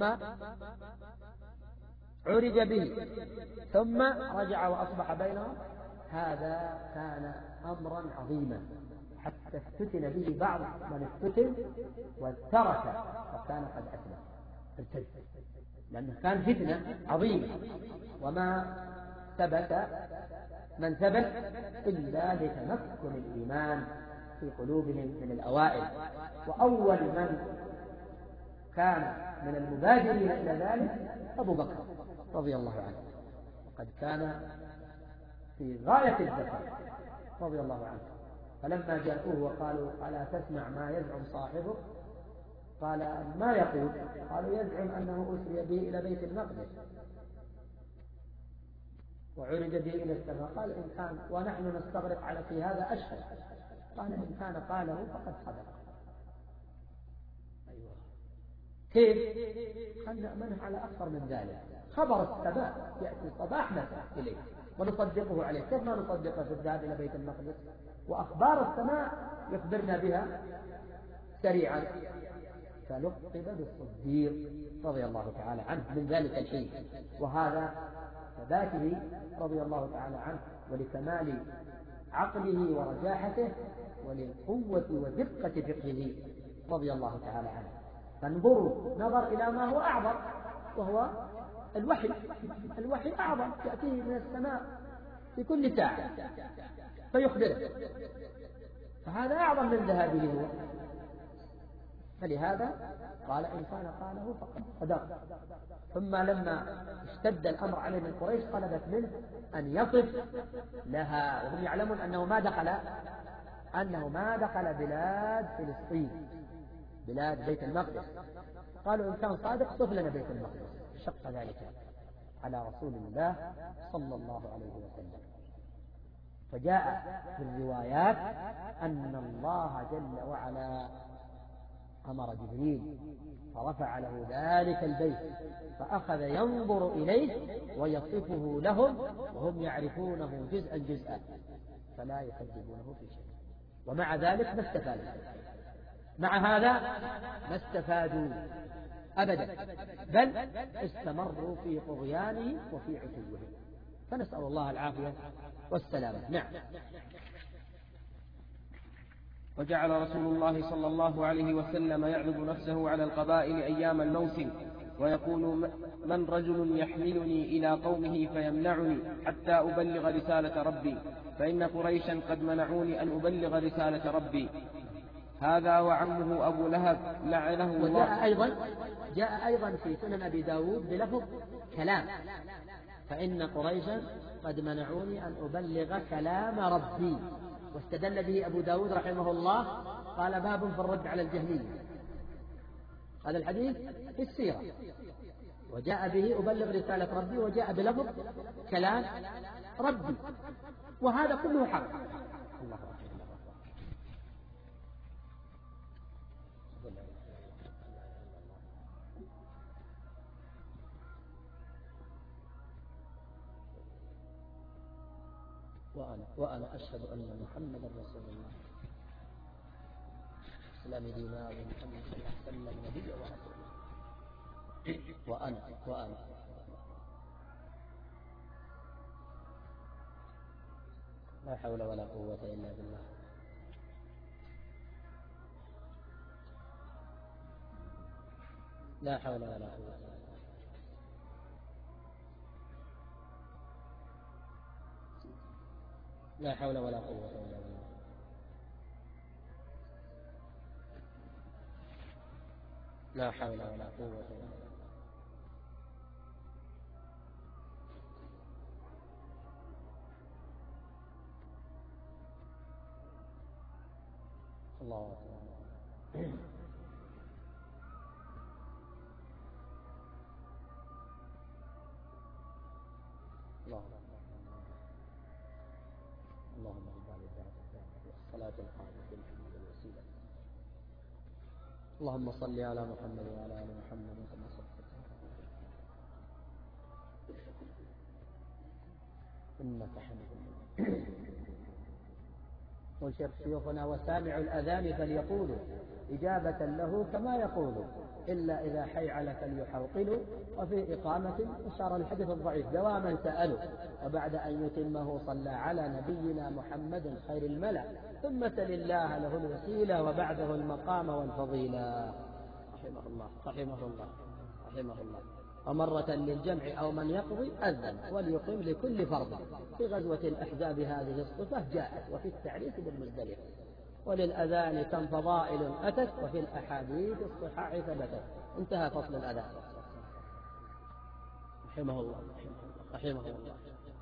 عرج به ثم رجع وأصبح بينهم. هذا كان أمرا عظيما، حتى افتتن به بعض من افتتن وترك وكان قد أسلم ارتد، لأنه كان فتنة عظيمة، وما ثبت من ثبت إلا لتمكن الإيمان في قلوبهم من الأوائل. وأول من كان من المبادرين إلى ذلك أبو بكر رضي الله عنه، وقد كان في غاية الذكاء رضي الله عنه. فلما جاءوه وقالوا: ألا تسمع ما يزعم صاحبه؟ قال: ما يقول؟ قالوا: يزعم أنه أسري به إلى بيت المقدس وعرج به إلى السماء. قال: إن كان ونحن نستغرق على في هذا أشهر. قال: إن كان قاله فقد صدق. أيوة. كيف؟ قال: نأمنه على أكثر من ذلك. خبر السماء يأتي صباح مساء إليه ونصدقه عليه، كيف ما نصدقه في الذهاب إلى بيت المقدس؟ وأخبار السماء يخبرنا بها سريعا. فلقب بالصديق رضي الله تعالى عنه من ذلك الحين، وهذا ثباته رضي الله تعالى عنه ولكمال عقله ورجاحته ولقوة ودقة فقهه رضي الله تعالى عنه. فانظروا، نظر إلى ما هو أعظم وهو الوحي. الوحي أعظم، يأتيه من السماء في كل ساعة فيخبره، فهذا أعظم من ذهابه هو. فلهذا قال: إن كان قاله فقد صدق. ثم لما اشتد الأمر عليه من قريش طلبت منه أن يصف لها، وهم يعلمون أنه ما دخل أنه ما دخل بلاد فلسطين، بلاد بيت المقدس. قالوا: إن كان صادق صف لنا بيت المقدس. شق ذلك على رسول الله صلى الله عليه وسلم. فجاء في الروايات أن الله جل وعلا أمر جبريل فرفع له ذلك البيت، فأخذ ينظر إليه ويصفه لهم وهم يعرفونه جزءا جزءا فلا يكذبونه في شيء. ومع ذلك ما استفادوا، مع هذا ما استفادوا أبدا، بل استمروا في طغيانهم وفي عتوهم. فنسأل الله العافية والسلامة. نعم. وجعل رسول الله صلى الله عليه وسلم يعرض نفسه على القبائل أيام الموسم، ويقول من رجل يحملني إلى قومه فيمنعني حتى أبلغ رسالة ربي، فإن قريشا قد منعوني أن أبلغ رسالة ربي. هذا وعمه أبو لهب لعنه الله. وجاء أيضا جاء أيضا في سنن أبي داود بلفظ كلام، فإن قريشا قد منعوني أن أبلغ كلام ربي، واستدل به أبو داود رحمه الله، قال باب في الرد على الجهمية. هذا الحديث في السيرة، وجاء به أبلغ رسالة ربي، وجاء بلفظ كلام ربي، وهذا كله حق. الله أكبر. وأنا, وأنا أشهد أن محمدا رسول الله. إسلام دينا ومحمد صلى الله عليه وسلم نبي ورسول. وأنا وأنا لا حول ولا قوة إلا بالله. لا حول ولا قوة. لا حول ولا قوة إلا بالله. لا حول ولا قوة إلا بالله. الله أكبر. الله أكبر. اللهم صل على الصلاة القائمة بالحمد والوسيلة. اللهم صل على محمد وعلى آل محمد كما صليت إنك حميد مجيد. شيوخنا وسامع الأذان فليقولوا إجابة له كما يقولوا، إلا إذا حيعل فليحوقلوا. وفي إقامة إشارة الحديث الضعيف دواما سألوا، وبعد أن يتمه صلى على نبينا محمد خير الملأ، ثم سل الله له الوسيلة وبعده المقام والفضيلة. رحمه الله رحمه الله رحمه الله. ومرة للجمع أو من يقضي أذن وليقيم لكل فرض. في غزوة الأحزاب هذه الصفة جاءت، وفي التعريف بالمزدلفة. وللأذان كم فضائل أتت، وفي الأحاديث الصحاح ثبتت. انتهى فصل الأذان رحمه الله رحمه الله.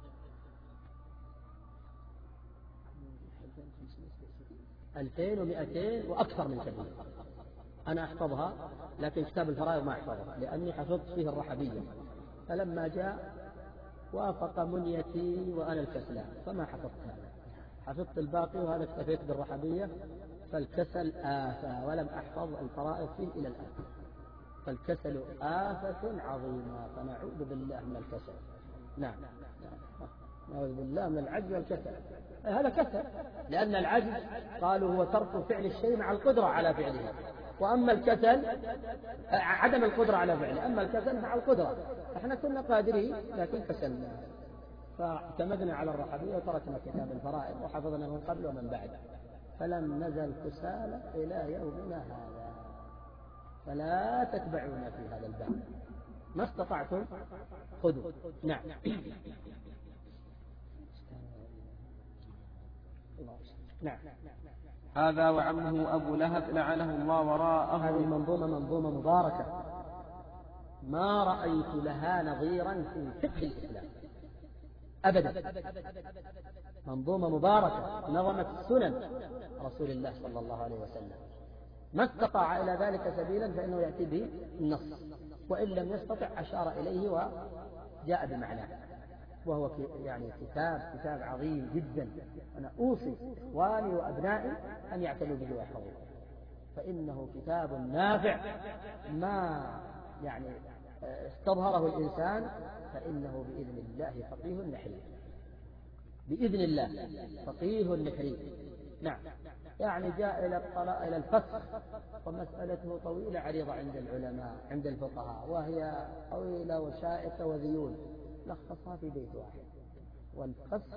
ألفين ومئتين وأكثر من سبيل. أنا أحفظها، لكن كتاب الفرائض ما أحفظها لأني حفظت فيه الرحبية، فلما جاء وافق منيتي وأنا الكسلان فما حفظتها. حفظت الباقي وهذا اكتفيت بالرحبية، فالكسل آفة، ولم أحفظ الفرائض فيه إلى الآن. فالكسل آفة عظيمة، فنعوذ بالله من الكسل. نعم نعوذ بالله من العجز والكسل. هذا كسل، لأن العجز قالوا هو ترك فعل الشيء مع القدرة على فعله، وأما الكسل عدم القدرة على فعله، أما الكسل مع القدرة. احنا كنا قادرين لكن كسلنا، فاعتمدنا على الرحبية وتركنا كتاب الفرائض وحفظنا من قبل ومن بعد، فلم نزل كسالى إلى يومنا هذا. فلا تتبعونا في هذا الباب، ما استطعتم خذوا. نعم نعم. هذا وعمه أبو لهب لعنه الله وراءه. هذه المنظومة منظومة مباركة ما رأيت لها نظيرا في فقه الإسلام أبدا. منظومة مباركة نظمت سنن رسول الله صلى الله عليه وسلم، ما استطاع إلى ذلك سبيلا فإنه يأتي به النص، وإن لم يستطع أشار إليه وجاء بمعناه. وهو يعني كتاب كتاب عظيم جدا. أنا أوصي إخواني وأبنائي أن يعتنوا به ويحفظوه، فإنه كتاب نافع ما يعني استظهره الإنسان فإنه بإذن الله فقيه نحري، بإذن الله فقيه نحري. نعم. يعني جاء إلى الطلاق إلى الفسخ، ومسألته طويلة عريضة عند العلماء عند الفقهاء، وهي طويلة وشائكة وذيول، لخصها في بيت واحد. والفسخ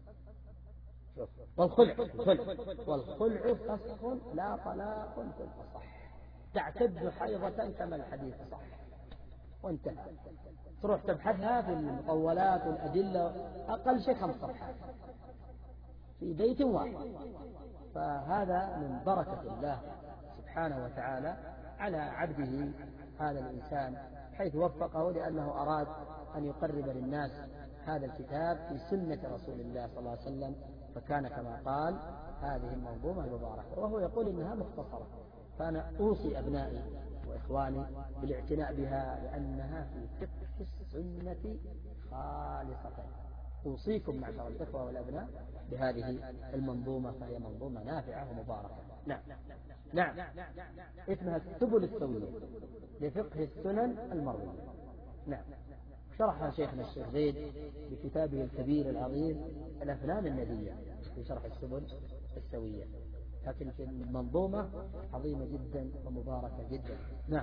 والخلع والخلع فسخ لا طلاق في الأصح، تعتد حيضة كما الحديث صح. وانتهى. تروح تبحثها في المطولات والأدلة أقل شيء خمس صفحات في بيت واحد. فهذا من بركة الله سبحانه وتعالى على عبده هذا الإنسان، حيث وفقه لأنه أراد أن يقرب للناس هذا الكتاب في سنة رسول الله صلى الله عليه وسلم، فكان كما قال هذه المنظومة المباركة، وهو يقول إنها مختصرة. فأنا أوصي أبنائي وإخواني بالاعتناء بها لأنها في فقه السنة خالصة. أوصيكم معشر الإخوة والأبناء بهذه المنظومة، فهي منظومة نافعة ومباركة. نعم نعم اسمها السبل السوية لفقه السنن المروية. نعم شرحها شيخنا الشيخ زيد بكتابه الكبير العظيم الأفنان الندية في شرح السبل السوية، لكن في المنظومة عظيمة جدا ومباركة جدا. نعم.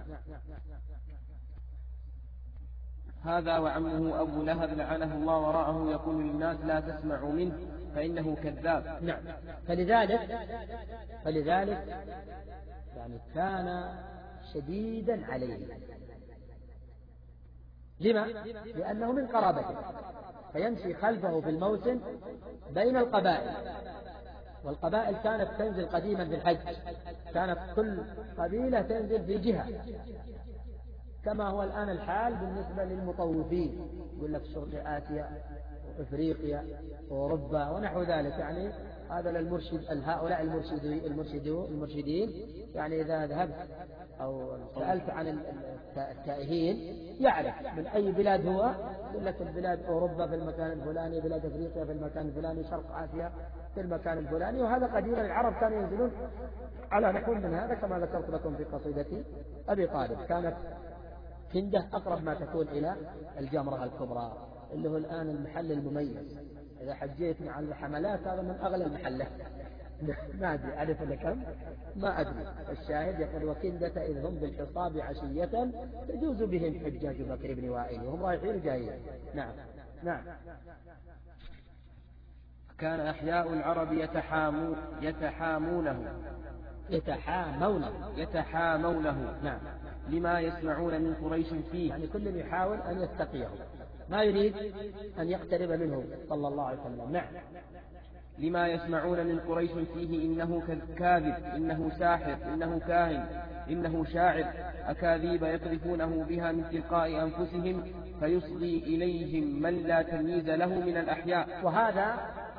هذا وعمه أبو لهب لعنه الله وراءه يقول للناس لا تسمعوا منه فإنه كذاب. نعم. فلذلك فلذلك يعني كان شديدا عليه. لما؟ لأنه من قرابته، فيمشي خلفه في الموسم بين القبائل، والقبائل كانت تنزل قديما في الحج، كانت كل قبيلة تنزل في جهة، كما هو الآن الحال بالنسبة للمطوفين، يقول لك شرق آسيا وإفريقيا وأوروبا ونحو ذلك. يعني هذا للمرشد، هؤلاء المرشدين المرشدين المرشدين يعني إذا ذهبت أو سألت عن التائهين يعرف من أي بلاد هو، يقول لك البلاد أوروبا في المكان الفلاني، بلاد أفريقيا في المكان الفلاني، شرق آسيا في المكان الفلاني. وهذا قديما العرب كانوا ينزلون على نحو من هذا، كما ذكرت لكم في قصيدة أبي طالب. كانت كندة أقرب ما تكون إلى الجمرة الكبرى اللي هو الآن المحل المميز. إذا حجيت مع الحملات هذا من أغلى المحلات. ما أدري أعرف ولا كم، ما أدري. الشاهد يقول وكندة إذ هم بالحصاب عشية تجوز بهم حجاج بكر بن وائل وهم رايحين جايين. نعم نعم. كان أحياء العرب يتحامون يتحامونه يتحامونه يتحامونه نعم لما يسمعون من قريش فيه، يعني كل يحاول أن يتقيه، ما يريد أن يقترب منه صلى الله عليه وسلم. نعم. لما يسمعون من قريش فيه إنه كاذب، إنه ساحر، إنه كاهن، إنه شاعر، أكاذيب يقذفونه بها من تلقاء أنفسهم فيصغي إليهم من لا تمييز له من الأحياء. وهذا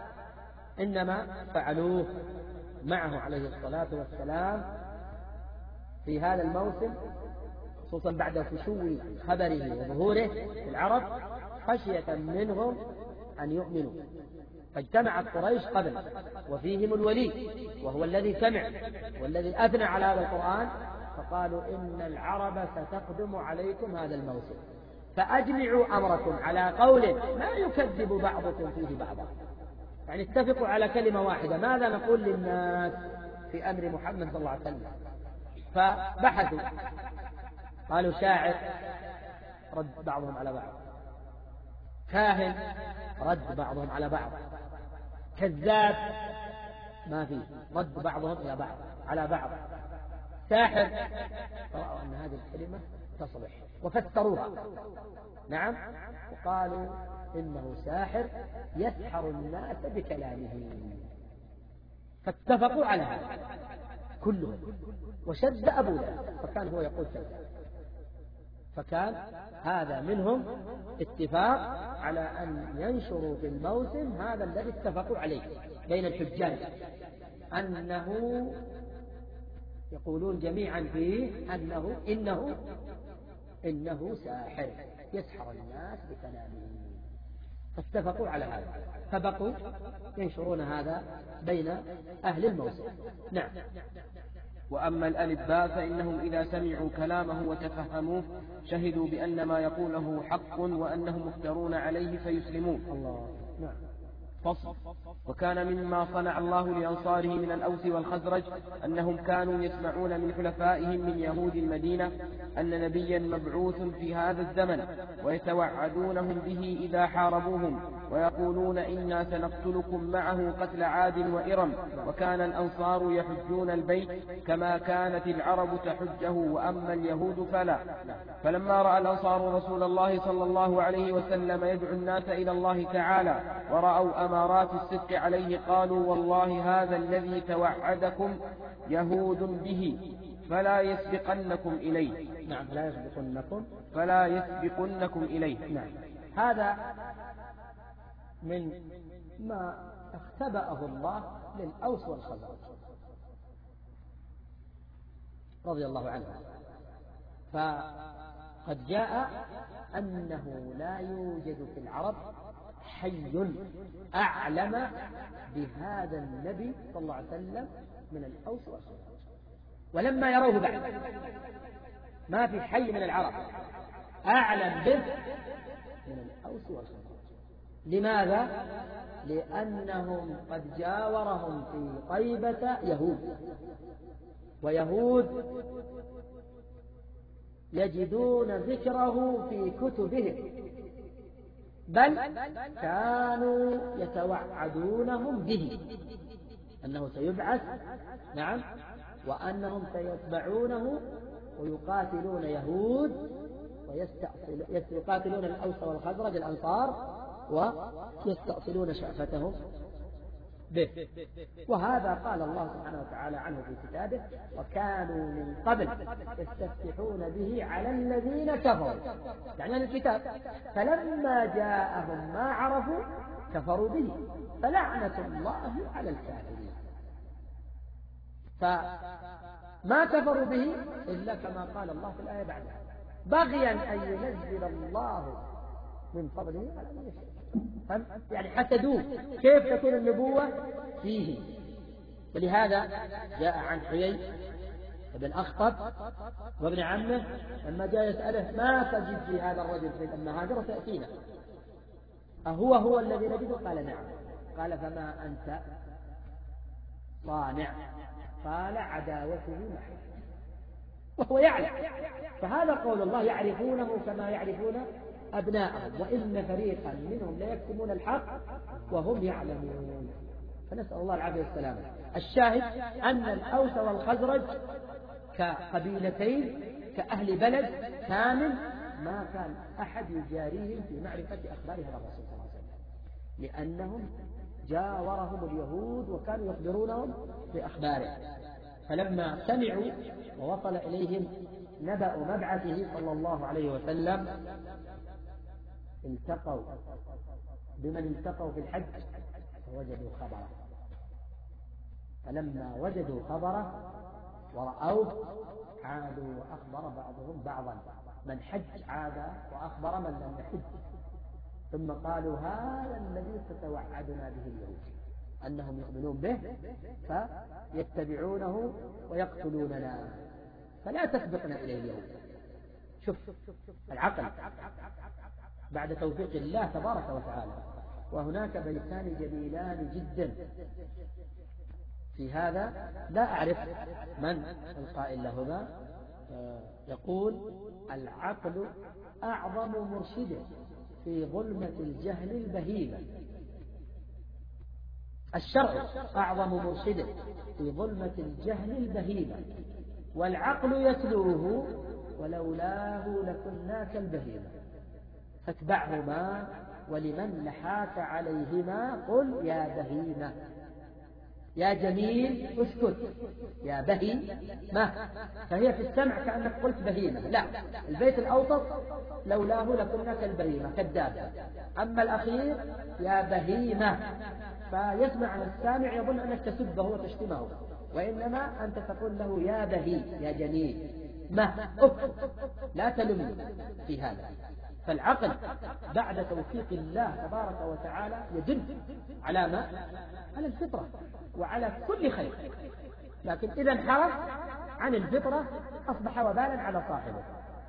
إنما فعلوه معه عليه الصلاة والسلام في هذا الموسم، خصوصا بعد فشو خبره وظهوره في العرب، خشية منهم أن يؤمنوا، فاجتمعت قريش قبل وفيهم الولي وهو الذي سمع والذي أثنى على هذا القرآن، فقالوا إن العرب ستقدم عليكم هذا الموسم، فأجمعوا أمركم على قول لا يكذب بعضكم فيه بعضا. يعني اتفقوا على كلمة واحدة، ماذا نقول للناس في أمر محمد صلى الله عليه وسلم. فبحثوا، قالوا شاعر، رد بعضهم على بعض، كاهن، رد بعضهم على بعض، كذاب، ما فيه، رد بعضهم إلى بعض على بعض، ساحر، فرأوا أن هذه الكلمة تصلح وفسروها. نعم. وقالوا إنه ساحر يسحر الناس بكلامه، فاتفقوا على هذا كلهم، وشد أبو لهب فكان هو يقول كذا، فكان هذا منهم اتفاق على أن ينشروا في الموسم هذا الذي اتفقوا عليه بين الحجاج، أنه يقولون جميعا فيه أنه إنه إنه ساحر يسحر الناس بكلامه، فاتفقوا على هذا، فبقوا ينشرون هذا بين أهل الموسم. نعم. وأما الألباء فإنهم إذا سمعوا كلامه وتفهموه شهدوا بأن ما يقوله حق وأنهم مفترون عليه فيسلمون. الله. نعم. فصل. وكان مما صنع الله لأنصاره من الأوس والخزرج أنهم كانوا يسمعون من حلفائهم من يهود المدينة أن نبيا مبعوث في هذا الزمن، ويتوعدونهم به إذا حاربوهم، ويقولون إنا سنقتلكم معه قتل عاد وإرم. وكان الأنصار يحجون البيت كما كانت العرب تحجه، وأما اليهود فلا. فلما رأى الأنصار رسول الله صلى الله عليه وسلم يدعو الناس إلى الله تعالى، ورأوا أمارات الصدق عليه، قالوا والله هذا الذي توعدكم يهود به فلا يسبقنكم إليه. نعم، لا يسبقنكم فلا يسبقنكم إليه. نعم. هذا من ما اختبأه الله للأوس والخزرج رضي الله عنه. فقد جاء أنه لا يوجد في العرب حي أعلم بهذا النبي صلى الله عليه وسلم من الأوس والخزرج، ولما يروه بعد ما في حي من العرب أعلم به من الأوس والخزرج. لماذا؟ لأنهم قد جاورهم في طيبة يهود، ويهود يجدون ذكره في كتبهم، بل كانوا يتوعدونهم به أنه سيبعث، نعم، وأنهم سيتبعونه ويقاتلون يهود ويقاتلون الأوس والخزرج الأنصار ويستأصلون شأفتهم به. وهذا قال الله سبحانه وتعالى عنه في كتابه: وكانوا من قبل يستفتحون به على الذين كفروا، يعني عن الكتاب، فلما جاءهم ما عرفوا كفروا به، فلعنة الله على الكافرين. فما كفروا به إلا كما قال الله في الآية بعدها: بغيا أن ينزل الله من فضله على من يشاء. يعني حسدوه، كيف تكون النبوة فيه. ولهذا جاء عن حيي بن أخطب وابن عمه لما جاء يسأله: ما تجد في هذا الرجل في لما هاجر تأتينا، أهو هو الذي نجده؟ قال: نعم. قال: فما أنت صانع؟ قال: عداوته معه. وهو يعلم. فهذا قول الله: يعرفونه كما يعرفون أبناءهم، وإن فريقا منهم ليكتمون الحق وهم يعلمون. فنسأل الله العافية والسلامة. الشاهد أن الأوس والخزرج كقبيلتين كأهل بلد كامل ما كان أحد يجاريهم في معرفة أخبار هذا الرسول صلى الله عليه وسلم، لأنهم جاورهم اليهود وكانوا يخبرونهم بأخباره. فلما سمعوا ووصل إليهم نبأ مبعثه صلى الله عليه وسلم التقوا بمن التقوا في الحج فوجدوا خبره. فلما وجدوا خبره ورأوه عادوا وأخبر بعضهم بعضا، من حج عاد وأخبر من لم يحج، ثم قالوا: هذا الذي تتوعدنا به اليهود أنهم يؤمنون به فيتبعونه ويقتلوننا، فلا تسبقنا إليه اليوم. شوف العقل بعد توفيق الله تبارك وتعالى. وهناك بيتان جميلان جدا في هذا، لا أعرف من القائل لهما، يقول: العقل أعظم مرشد في ظلمة الجهل البهيمة. الشرع أعظم مرشد في ظلمة الجهل البهيمة، والعقل يتلوه ولولاه لكنا كالبهيمة، فاتبعهما ولمن لحاك عليهما قل يا بهيمة. يا جميل اسكت، يا بهي ما، فهي في السمع كأنك قلت بهيمة، لا، البيت الأوسط لولاه لكنا كالبهيمة كالدابة. أما الأخير يا بهيمة فيسمع السامع يظن أنك تسبه وتشتمه، وإنما أنت تقول له يا بهي يا جميل ما أف، لا تلمني في هذا. فالعقل بعد توفيق الله تبارك وتعالى يدل على ما؟ على الفطرة وعلى كل خير، لكن إذا انحرف عن الفطرة أصبح وبالا على صاحبه.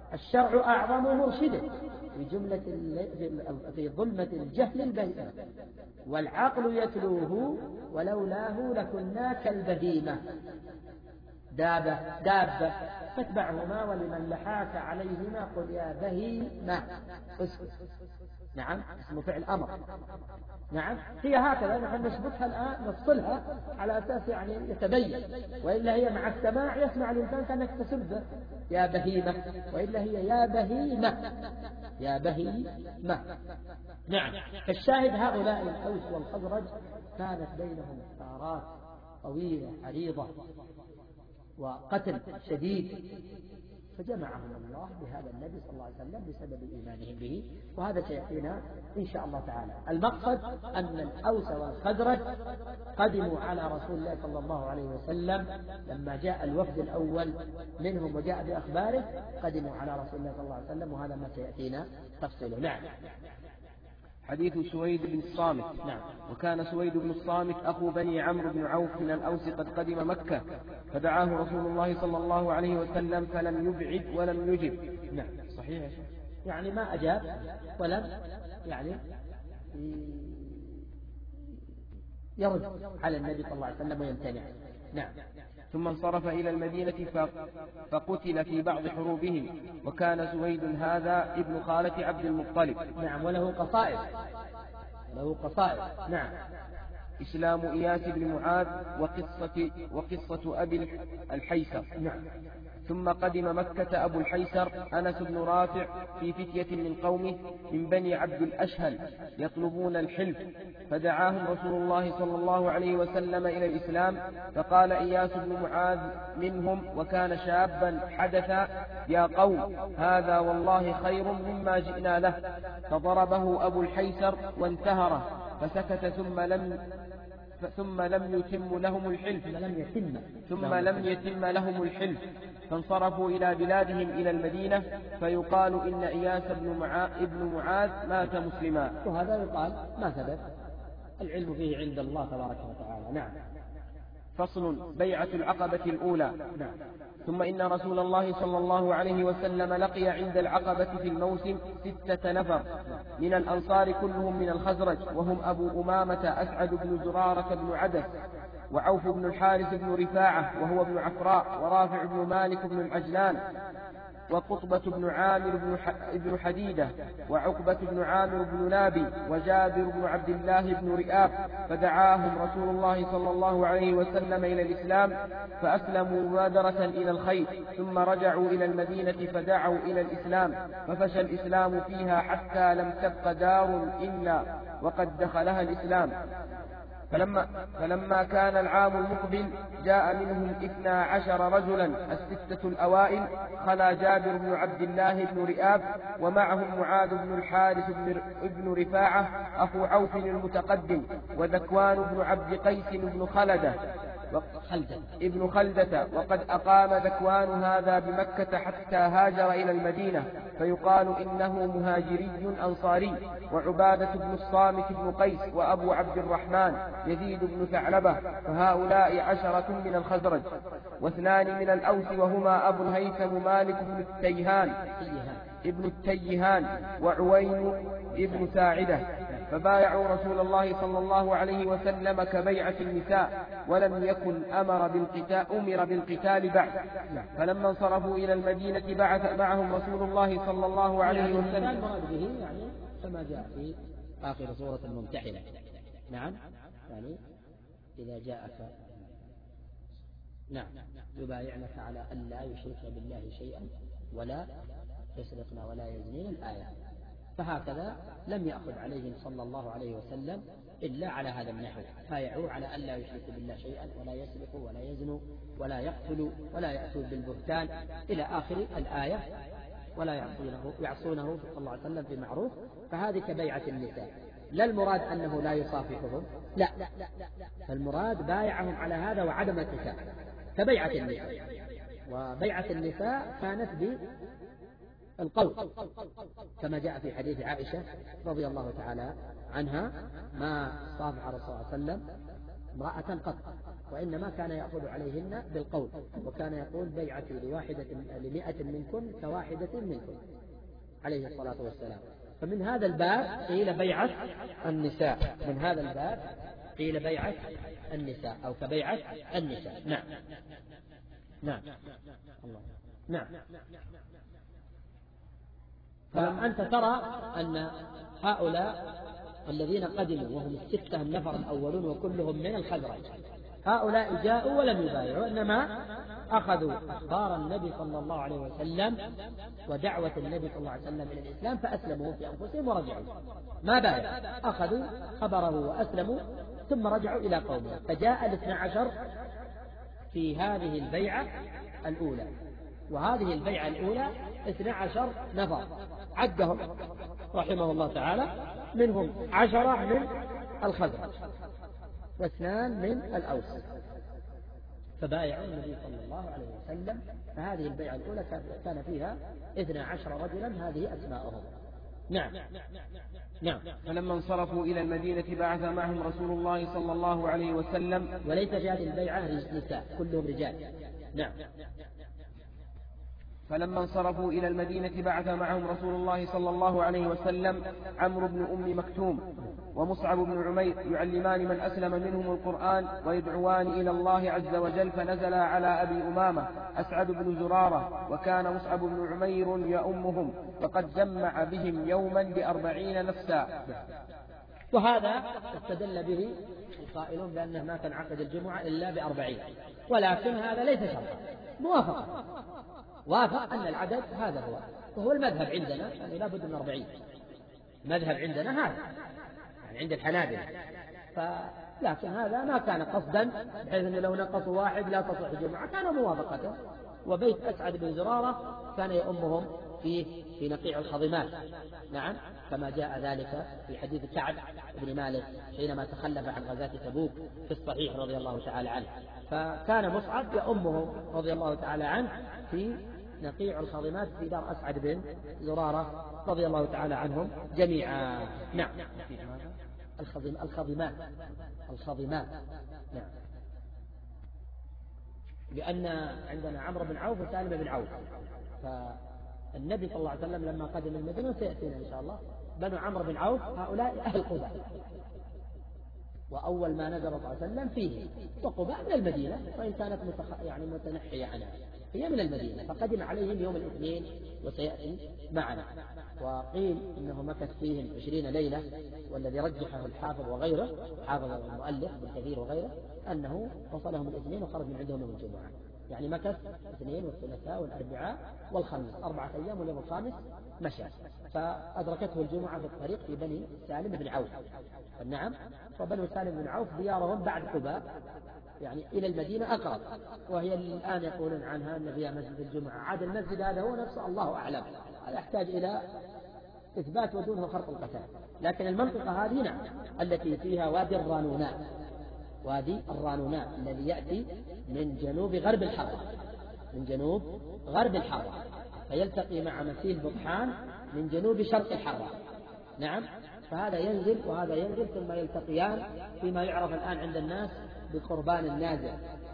الشرع أعظم مرشد في جملة في ظلمة الجهل البهيمة، والعقل يتلوه ولولاه لكنا كالبهيمة. دابة دابة تتبعهما ولمن لحاك عليهما قل يا بهيمة اسكت. نعم، اسم فعل أمر. نعم، هي هكذا نحن نثبتها الآن، نفصلها على أساس يعني يتبين، وإلا هي مع السماع يسمع الإنسان كأنك تسبه يا بهيمة، وإلا هي يا بهيمة يا بهيمة. نعم، الشاهد هؤلاء الأوس والخزرج كانت بينهم ثارات طويلة عريضة وقتل شديد، فجمعهم الله بهذا النبي صلى الله عليه وسلم بسبب إيمانهم به، وهذا سيأتينا إن شاء الله تعالى. المقصد أن الأوس والخزرج قدموا على رسول الله صلى الله عليه وسلم لما جاء الوفد الأول منهم وجاء بأخباره، قدموا على رسول الله صلى الله عليه وسلم، وهذا ما سيأتينا تفصيله. نعم. حديث سويد بن الصامت. نعم. وكان سويد بن الصامت أخو بني عمرو بن عوف من الأوس قد قدم مكة، فدعاه رسول الله صلى الله عليه وسلم فلم يبعد ولم يجب. نعم. صحيح يا شيخ؟ يعني ما أجاب ولم يعني يرد على النبي صلى الله عليه وسلم ويمتنع. نعم. ثم انصرف إلى المدينة فقتل في بعض حروبهم، وكان سويد هذا ابن خالة عبد المطلب. نعم، وله قصائد له قصائد. نعم. إسلام إياس بن معاذ وقصة, وقصة أبي الحيسر. نعم. ثم قدم مكة أبو الحيسر أنس بن رافع في فتية من قومه من بني عبد الأشهل يطلبون الحلف، فدعاهم رسول الله صلى الله عليه وسلم إلى الإسلام، فقال إياس بن معاذ منهم وكان شابا حدثا: يا قوم، هذا والله خير مما جئنا له. فضربه أبو الحيسر وانتهره، فسكت ثم لم ثم لم يتم لهم الحلف ثم لم يتم لهم الحلف فانصرفوا إلى بلادهم إلى المدينة، فيقال إن إياس بن معاذ, ابن معاذ مات مسلما. وهذا يقال ما ثبت، العلم فيه عند الله تبارك وتعالى. نعم. فصل: بيعة العقبة الأولى. نعم. ثم إن رسول الله صلى الله عليه وسلم لقي عند العقبة في الموسم ستة نفر من الأنصار كلهم من الخزرج، وهم أبو أمامة أسعد بن زرارة بن عدس، وعوف بن الحارث بن رفاعة وهو ابن عفراء، ورافع بن مالك بن العجلان، وقطبة بن عامر بن حديدة، وعقبة بن عامر بن نابي، وجابر بن عبد الله بن رئاب. فدعاهم رسول الله صلى الله عليه وسلم إلى الإسلام، فأسلموا مبادرة إلى الخير، ثم رجعوا إلى المدينة فدعوا إلى الإسلام، ففشى الإسلام فيها حتى لم تبق دار إلا وقد دخلها الإسلام. فلما, فلما كان العام المقبل جاء منهم اثنا عشر رجلا الستة الأوائل، خلا جابر بن عبد الله بن رئاب، ومعهم معاذ بن الحارث بن رفاعة أخو عوف المتقدم، وذكوان بن عبد قيس بن خلدة ابن خلدة. وقد أقام ذكوان هذا بمكة حتى هاجر إلى المدينة، فيقال إنه مهاجري أنصاري. وعبادة بن الصامت بن قيس، وأبو عبد الرحمن يزيد بن ثعلبة، فهؤلاء عشرة من الخزرج، واثنان من الأوس، وهما أبو الهيثم مالك بن التيهان ابن التيهان وعوين ابن ساعدة، فبايعوا رسول الله صلى الله عليه وسلم كبيعة النساء، ولم يكن أمر بالقتال أمر بالقتال بعد. فلما انصرفوا إلى المدينة بعث معهم رسول الله صلى الله عليه وسلم. يعني يعني كما جاء في آخر سورة الممتحنة. نعم، يعني إذا جاءك نعم يبايعنك على أن لا يشرك بالله شيئا ولا يسرقن ولا يزنين الآية. فهكذا لم يأخذ عليهم صلى الله عليه وسلم إلا على هذا النحو، بايعوا على أن لا يشركوا بالله شيئا ولا يسرقوا ولا يزنوا ولا يقتلوا ولا يأتوا بالبهتان إلى آخر الآية، ولا يعصونه, يعصونه صلى الله عليه وسلم بمعروف. فهذه كبيعة النساء. لا المراد أنه لا يصافحهم، لا، فالمراد بايعهم على هذا وعدم القتال كبيعة النساء. وبيعة النساء كانت بالقول كما جاء في حديث عائشة رضي الله تعالى عنها: ما صافح الرسول صلى الله عليه وسلم امرأة قط، وإنما كان يأخذ عليهن بالقول، وكان يقول بيعتي لواحدة لمئة منكن كواحدة منكن عليه الصلاة والسلام. فمن هذا الباب قيل بيعة النساء، من هذا الباب قيل بيعة النساء أو كبيعة النساء. نعم نعم الله نعم. فأنت ترى أن هؤلاء الذين قدموا وهم الستة النفر الأولون وكلهم من الخزرج، هؤلاء جاءوا ولم يبايعوا، إنما أخذوا أخبار النبي صلى الله عليه وسلم ودعوة النبي صلى الله عليه وسلم إلى الإسلام فأسلموا في أنفسهم ورجعوا، ما بايعوا، أخذوا خبره وأسلموا ثم رجعوا إلى قومهم. فجاء الاثنى عشر في هذه البيعة الأولى، وهذه البيعة الأولى اثنى عشر نفر عدهم رحمه الله تعالى، منهم عشرة من الخزرج واثنان من الأوس، فبايعوا النبي صلى الله عليه وسلم. فهذه البيعة الأولى كان فيها اثنى عشر رجلا، هذه أسماءهم. نعم نعم. فلما انصرفوا إلى المدينة بعث معهم رسول الله صلى الله عليه وسلم. وليس في هذه البيعة نساء، كلهم رجال. نعم. فلما انصرفوا إلى المدينة بعث معهم رسول الله صلى الله عليه وسلم عمرو بن أم مكتوم ومصعب بن عمير يعلمان من أسلم منهم القرآن ويدعوان إلى الله عز وجل، فنزل على أبي أمامة أسعد بن زرارة، وكان مصعب بن عمير يؤمهم، وقد جمع بهم يوما بأربعين نفسا. وهذا استدل به القائلون بأنه ما كان عقد الجمعة إلا بأربعين، ولكن هذا ليس شرطا، موافقة، وافق أن العدد هذا هو، وهو المذهب عندنا يعني لا بد من أربعين، مذهب عندنا هذا يعني عند الحنابلة. لكن هذا ما كان قصدا، بحيث أنه لو نقصوا واحد لا تصح الجمعة، كان موافقته. وبيت أسعد بن زرارة كان يؤمهم فيه في نقيع الخضمات، نعم، كما جاء ذلك في حديث كعب بن مالك حينما تخلف عن غزاة تبوك في الصحيح رضي الله تعالى عنه. فكان مصعب يؤمهم رضي الله تعالى عنه في نقيع الخضمات في دار أسعد بن زرارة رضي الله تعالى عنهم جميعا. نعم. الخضم الخضمات الخضمات نعم. لأن عندنا عمرو بن عوف وسالم بن عوف، فالنبي صلى الله عليه وسلم لما قدم المدينة سيأتينا إن شاء الله بنو عمرو بن عوف هؤلاء أهل قباء، وأول ما نزل صلى الله عليه وسلم فيه، وقباء من المدينة وإن كانت متخ... يعني متنحية عنها، هي من المدينة، فقدم عليهم يوم الاثنين وسيأتي معنا. وقيل إنه مكث فيهم عشرين ليلة، والذي رجحه الحافظ وغيره، حافظ المؤلف بالكثير وغيره، أنه وصلهم الاثنين وخرج من عندهم يوم الجمعة، يعني مكث الاثنين والثلاثاء والأربعاء والخميس، أربعة أيام، واليوم الخامس مشى، فأدركته الجمعة في الطريق في بني سالم بن عوف. نعم. وبنو سالم بن عوف ديارهم بعد قباء، يعني إلى المدينة أقرب، وهي الآن يقولون عنها أن فيها مسجد الجمعة. عاد المسجد هذا هو نفسه الله أعلم، هذا يحتاج إلى إثبات ودونه خرق القتال. لكن المنطقة هذه نعم التي فيها وادي الرانوناء، وادي الرانوناء الذي يأتي من جنوب غرب الحرة، من جنوب غرب الحرة، فيلتقي مع مسيل بطحان من جنوب شرق الحرة. نعم. فهذا ينزل وهذا ينزل ثم يلتقيان فيما يعرف الآن عند الناس بقربان النازل،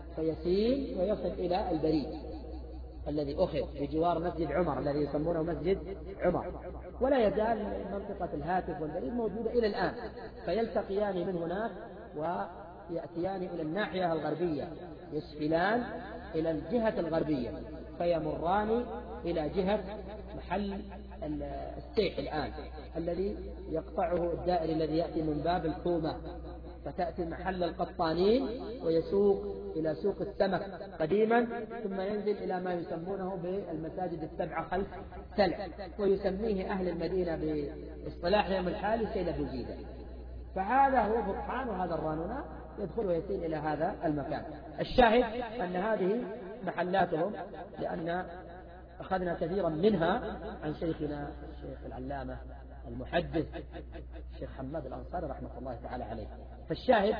فيسيل ويصل إلى البريد الذي أخذ بجوار مسجد عمر الذي يسمونه مسجد عمر، ولا يزال منطقة الهاتف والبريد موجودة إلى الآن. فيلتقيان من هناك ويأتيان إلى الناحية الغربية، يسفلان إلى الجهة الغربية، فيمران إلى جهة محل السيح الآن الذي يقطعه الدائري الذي يأتي من باب الكومة، فتأتي محل القطانين ويسوق إلى سوق السمك قديما، ثم ينزل إلى ما يسمونه بالمساجد السبعة خلف سلع، ويسميه أهل المدينة باصطلاحهم الحالي سيل بوزيدة. فهذا هو بطحان، وهذا الرانوناء يدخل ويسيل إلى هذا المكان. الشاهد أن هذه محلاتهم، لأن أخذنا كثيرا منها عن شيخنا الشيخ العلامة المحدث الشيخ حماد الأنصاري رحمة الله تعالى عليه. فالشاهد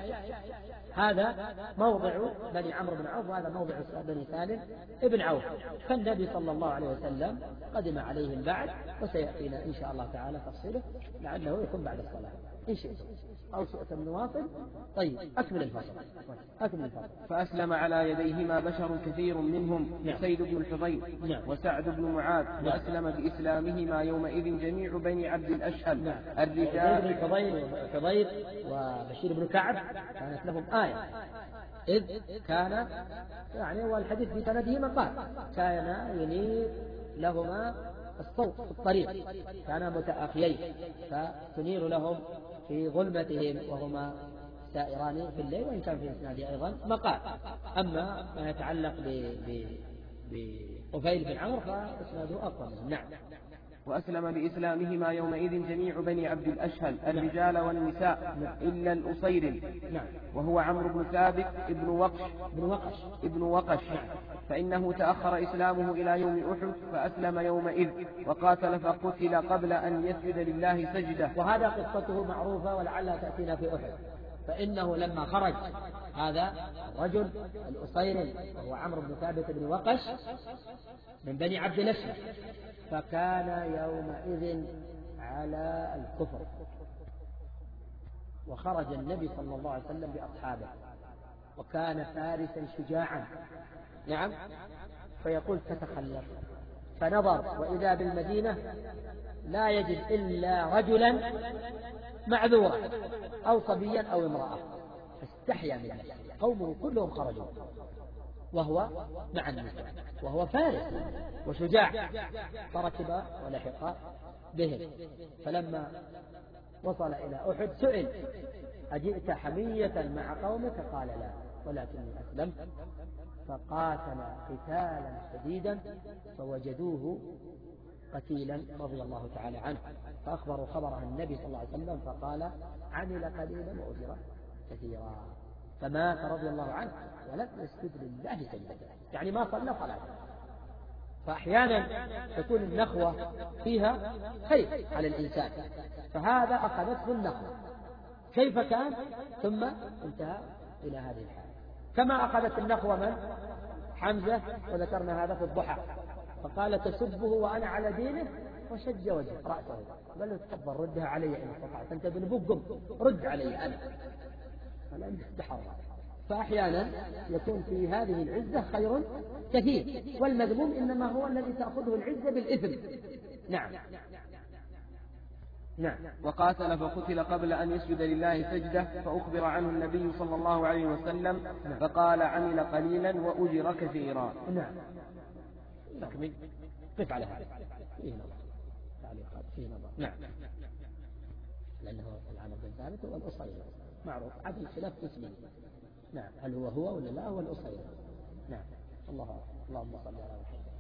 هذا موضع بني عمرو بن عوف، وهذا موضع بني سالم ابن عوف. فالنبي صلى الله عليه وسلم قدم عليهم بعد، وسيأتينا إن شاء الله تعالى تفصيله لعله يكون بعد الصلاة. إن شئت أو شئت النواصل. طيب أكمل الفصل. أكمل الفصل. فأسلم على يديهما بشر كثير منهم نعم. سيد بن الحضير نعم. وسعد بن معاذ نعم. وأسلم بإسلامهما يومئذ جميع بني عبد الأشهل. نعم. الرجال بن الحضير وحضير وبشير بن كعب كانت لهم آية، إذ كان يعني والحديث في سنده مقال كان ينير لهما الصوت في الطريق، كانا متآخيين فتنير لهم في ظلمتهم وهما سائران في الليل، وإن كان في إسناده أيضا مقال. أما ما يتعلق بطفيل بن عمرو فإسناده أقوى منه. نعم. وأسلم بإسلامهما يومئذ جميع بني عبد الأشهل الرجال والنساء إلا الأصير نعم. وهو عمرو بن ثابت ابن وقش ابن وقش ابن وقش فإنه تأخر إسلامه إلى يوم أحد فأسلم يومئذ وقاتل فقتل قبل أن يسجد لله سجدة. وهذا قصته معروفة ولعلها تأتينا في أحد. فإنه لما خرج هذا الرجل الأصيري وهو عمرو بن ثابت بن وقش من بني عبد الأشهل، فكان يومئذ على الكفر، وخرج النبي صلى الله عليه وسلم بأصحابه وكان فارسا شجاعا. نعم. فيقول فتخلف فنظر وإذا بالمدينة لا يجد إلا رجلا معذورا أو صبيا أو امرأة، فاستحيا من نفسه. قومه كلهم خرجوا وهو مع النساء وهو فارس وشجاع، فركب ولحق بهم. فلما وصل إلى أحد سئل أجئت حمية مع قومك؟ قال لا ولكني أسلمت. فقاتل قتالا شديدا فوجدوه قتيلا رضي الله تعالى عنه، فأخبروا خبره النبي صلى الله عليه وسلم فقال عمل قليلا وأجر كثيرا، فمات رضي الله عنه ولم يسجد لله سجدة، يعني ما صلى صلاة. فأحيانا تكون النخوة فيها خير على الإنسان، فهذا أخذته النخوة كيف كان ثم انتهى إلى هذه الحالة. كما أخذت النخوة من حمزة وذكرنا هذا في الضحى، فقال تسبه وأنا على دينه وشج وجه رأسه، قال له تفضل ردها علي إن استطعت، أنت ابن بقم رد علي أنا، فلم يستحر. فأحيانا يكون في هذه العزة خير كثير، والمذموم إنما هو الذي تأخذه العزة بالإثم. نعم. نعم. وقاتل فقتل قبل أن يسجد لله سجدة، فأخبر عنه النبي صلى الله عليه وسلم فقال عمل قليلا وأجر كثيرا. نعم. نكمل قف على هذا فيه نظر تعليقات فيه نظر. نعم. لأنه العمل بن ثابت هو الأصيل معروف عدل خلاف اسمه. نعم. هل هو هو ولا لا هو الأصيل؟ نعم. الله اللهم صل على محمد.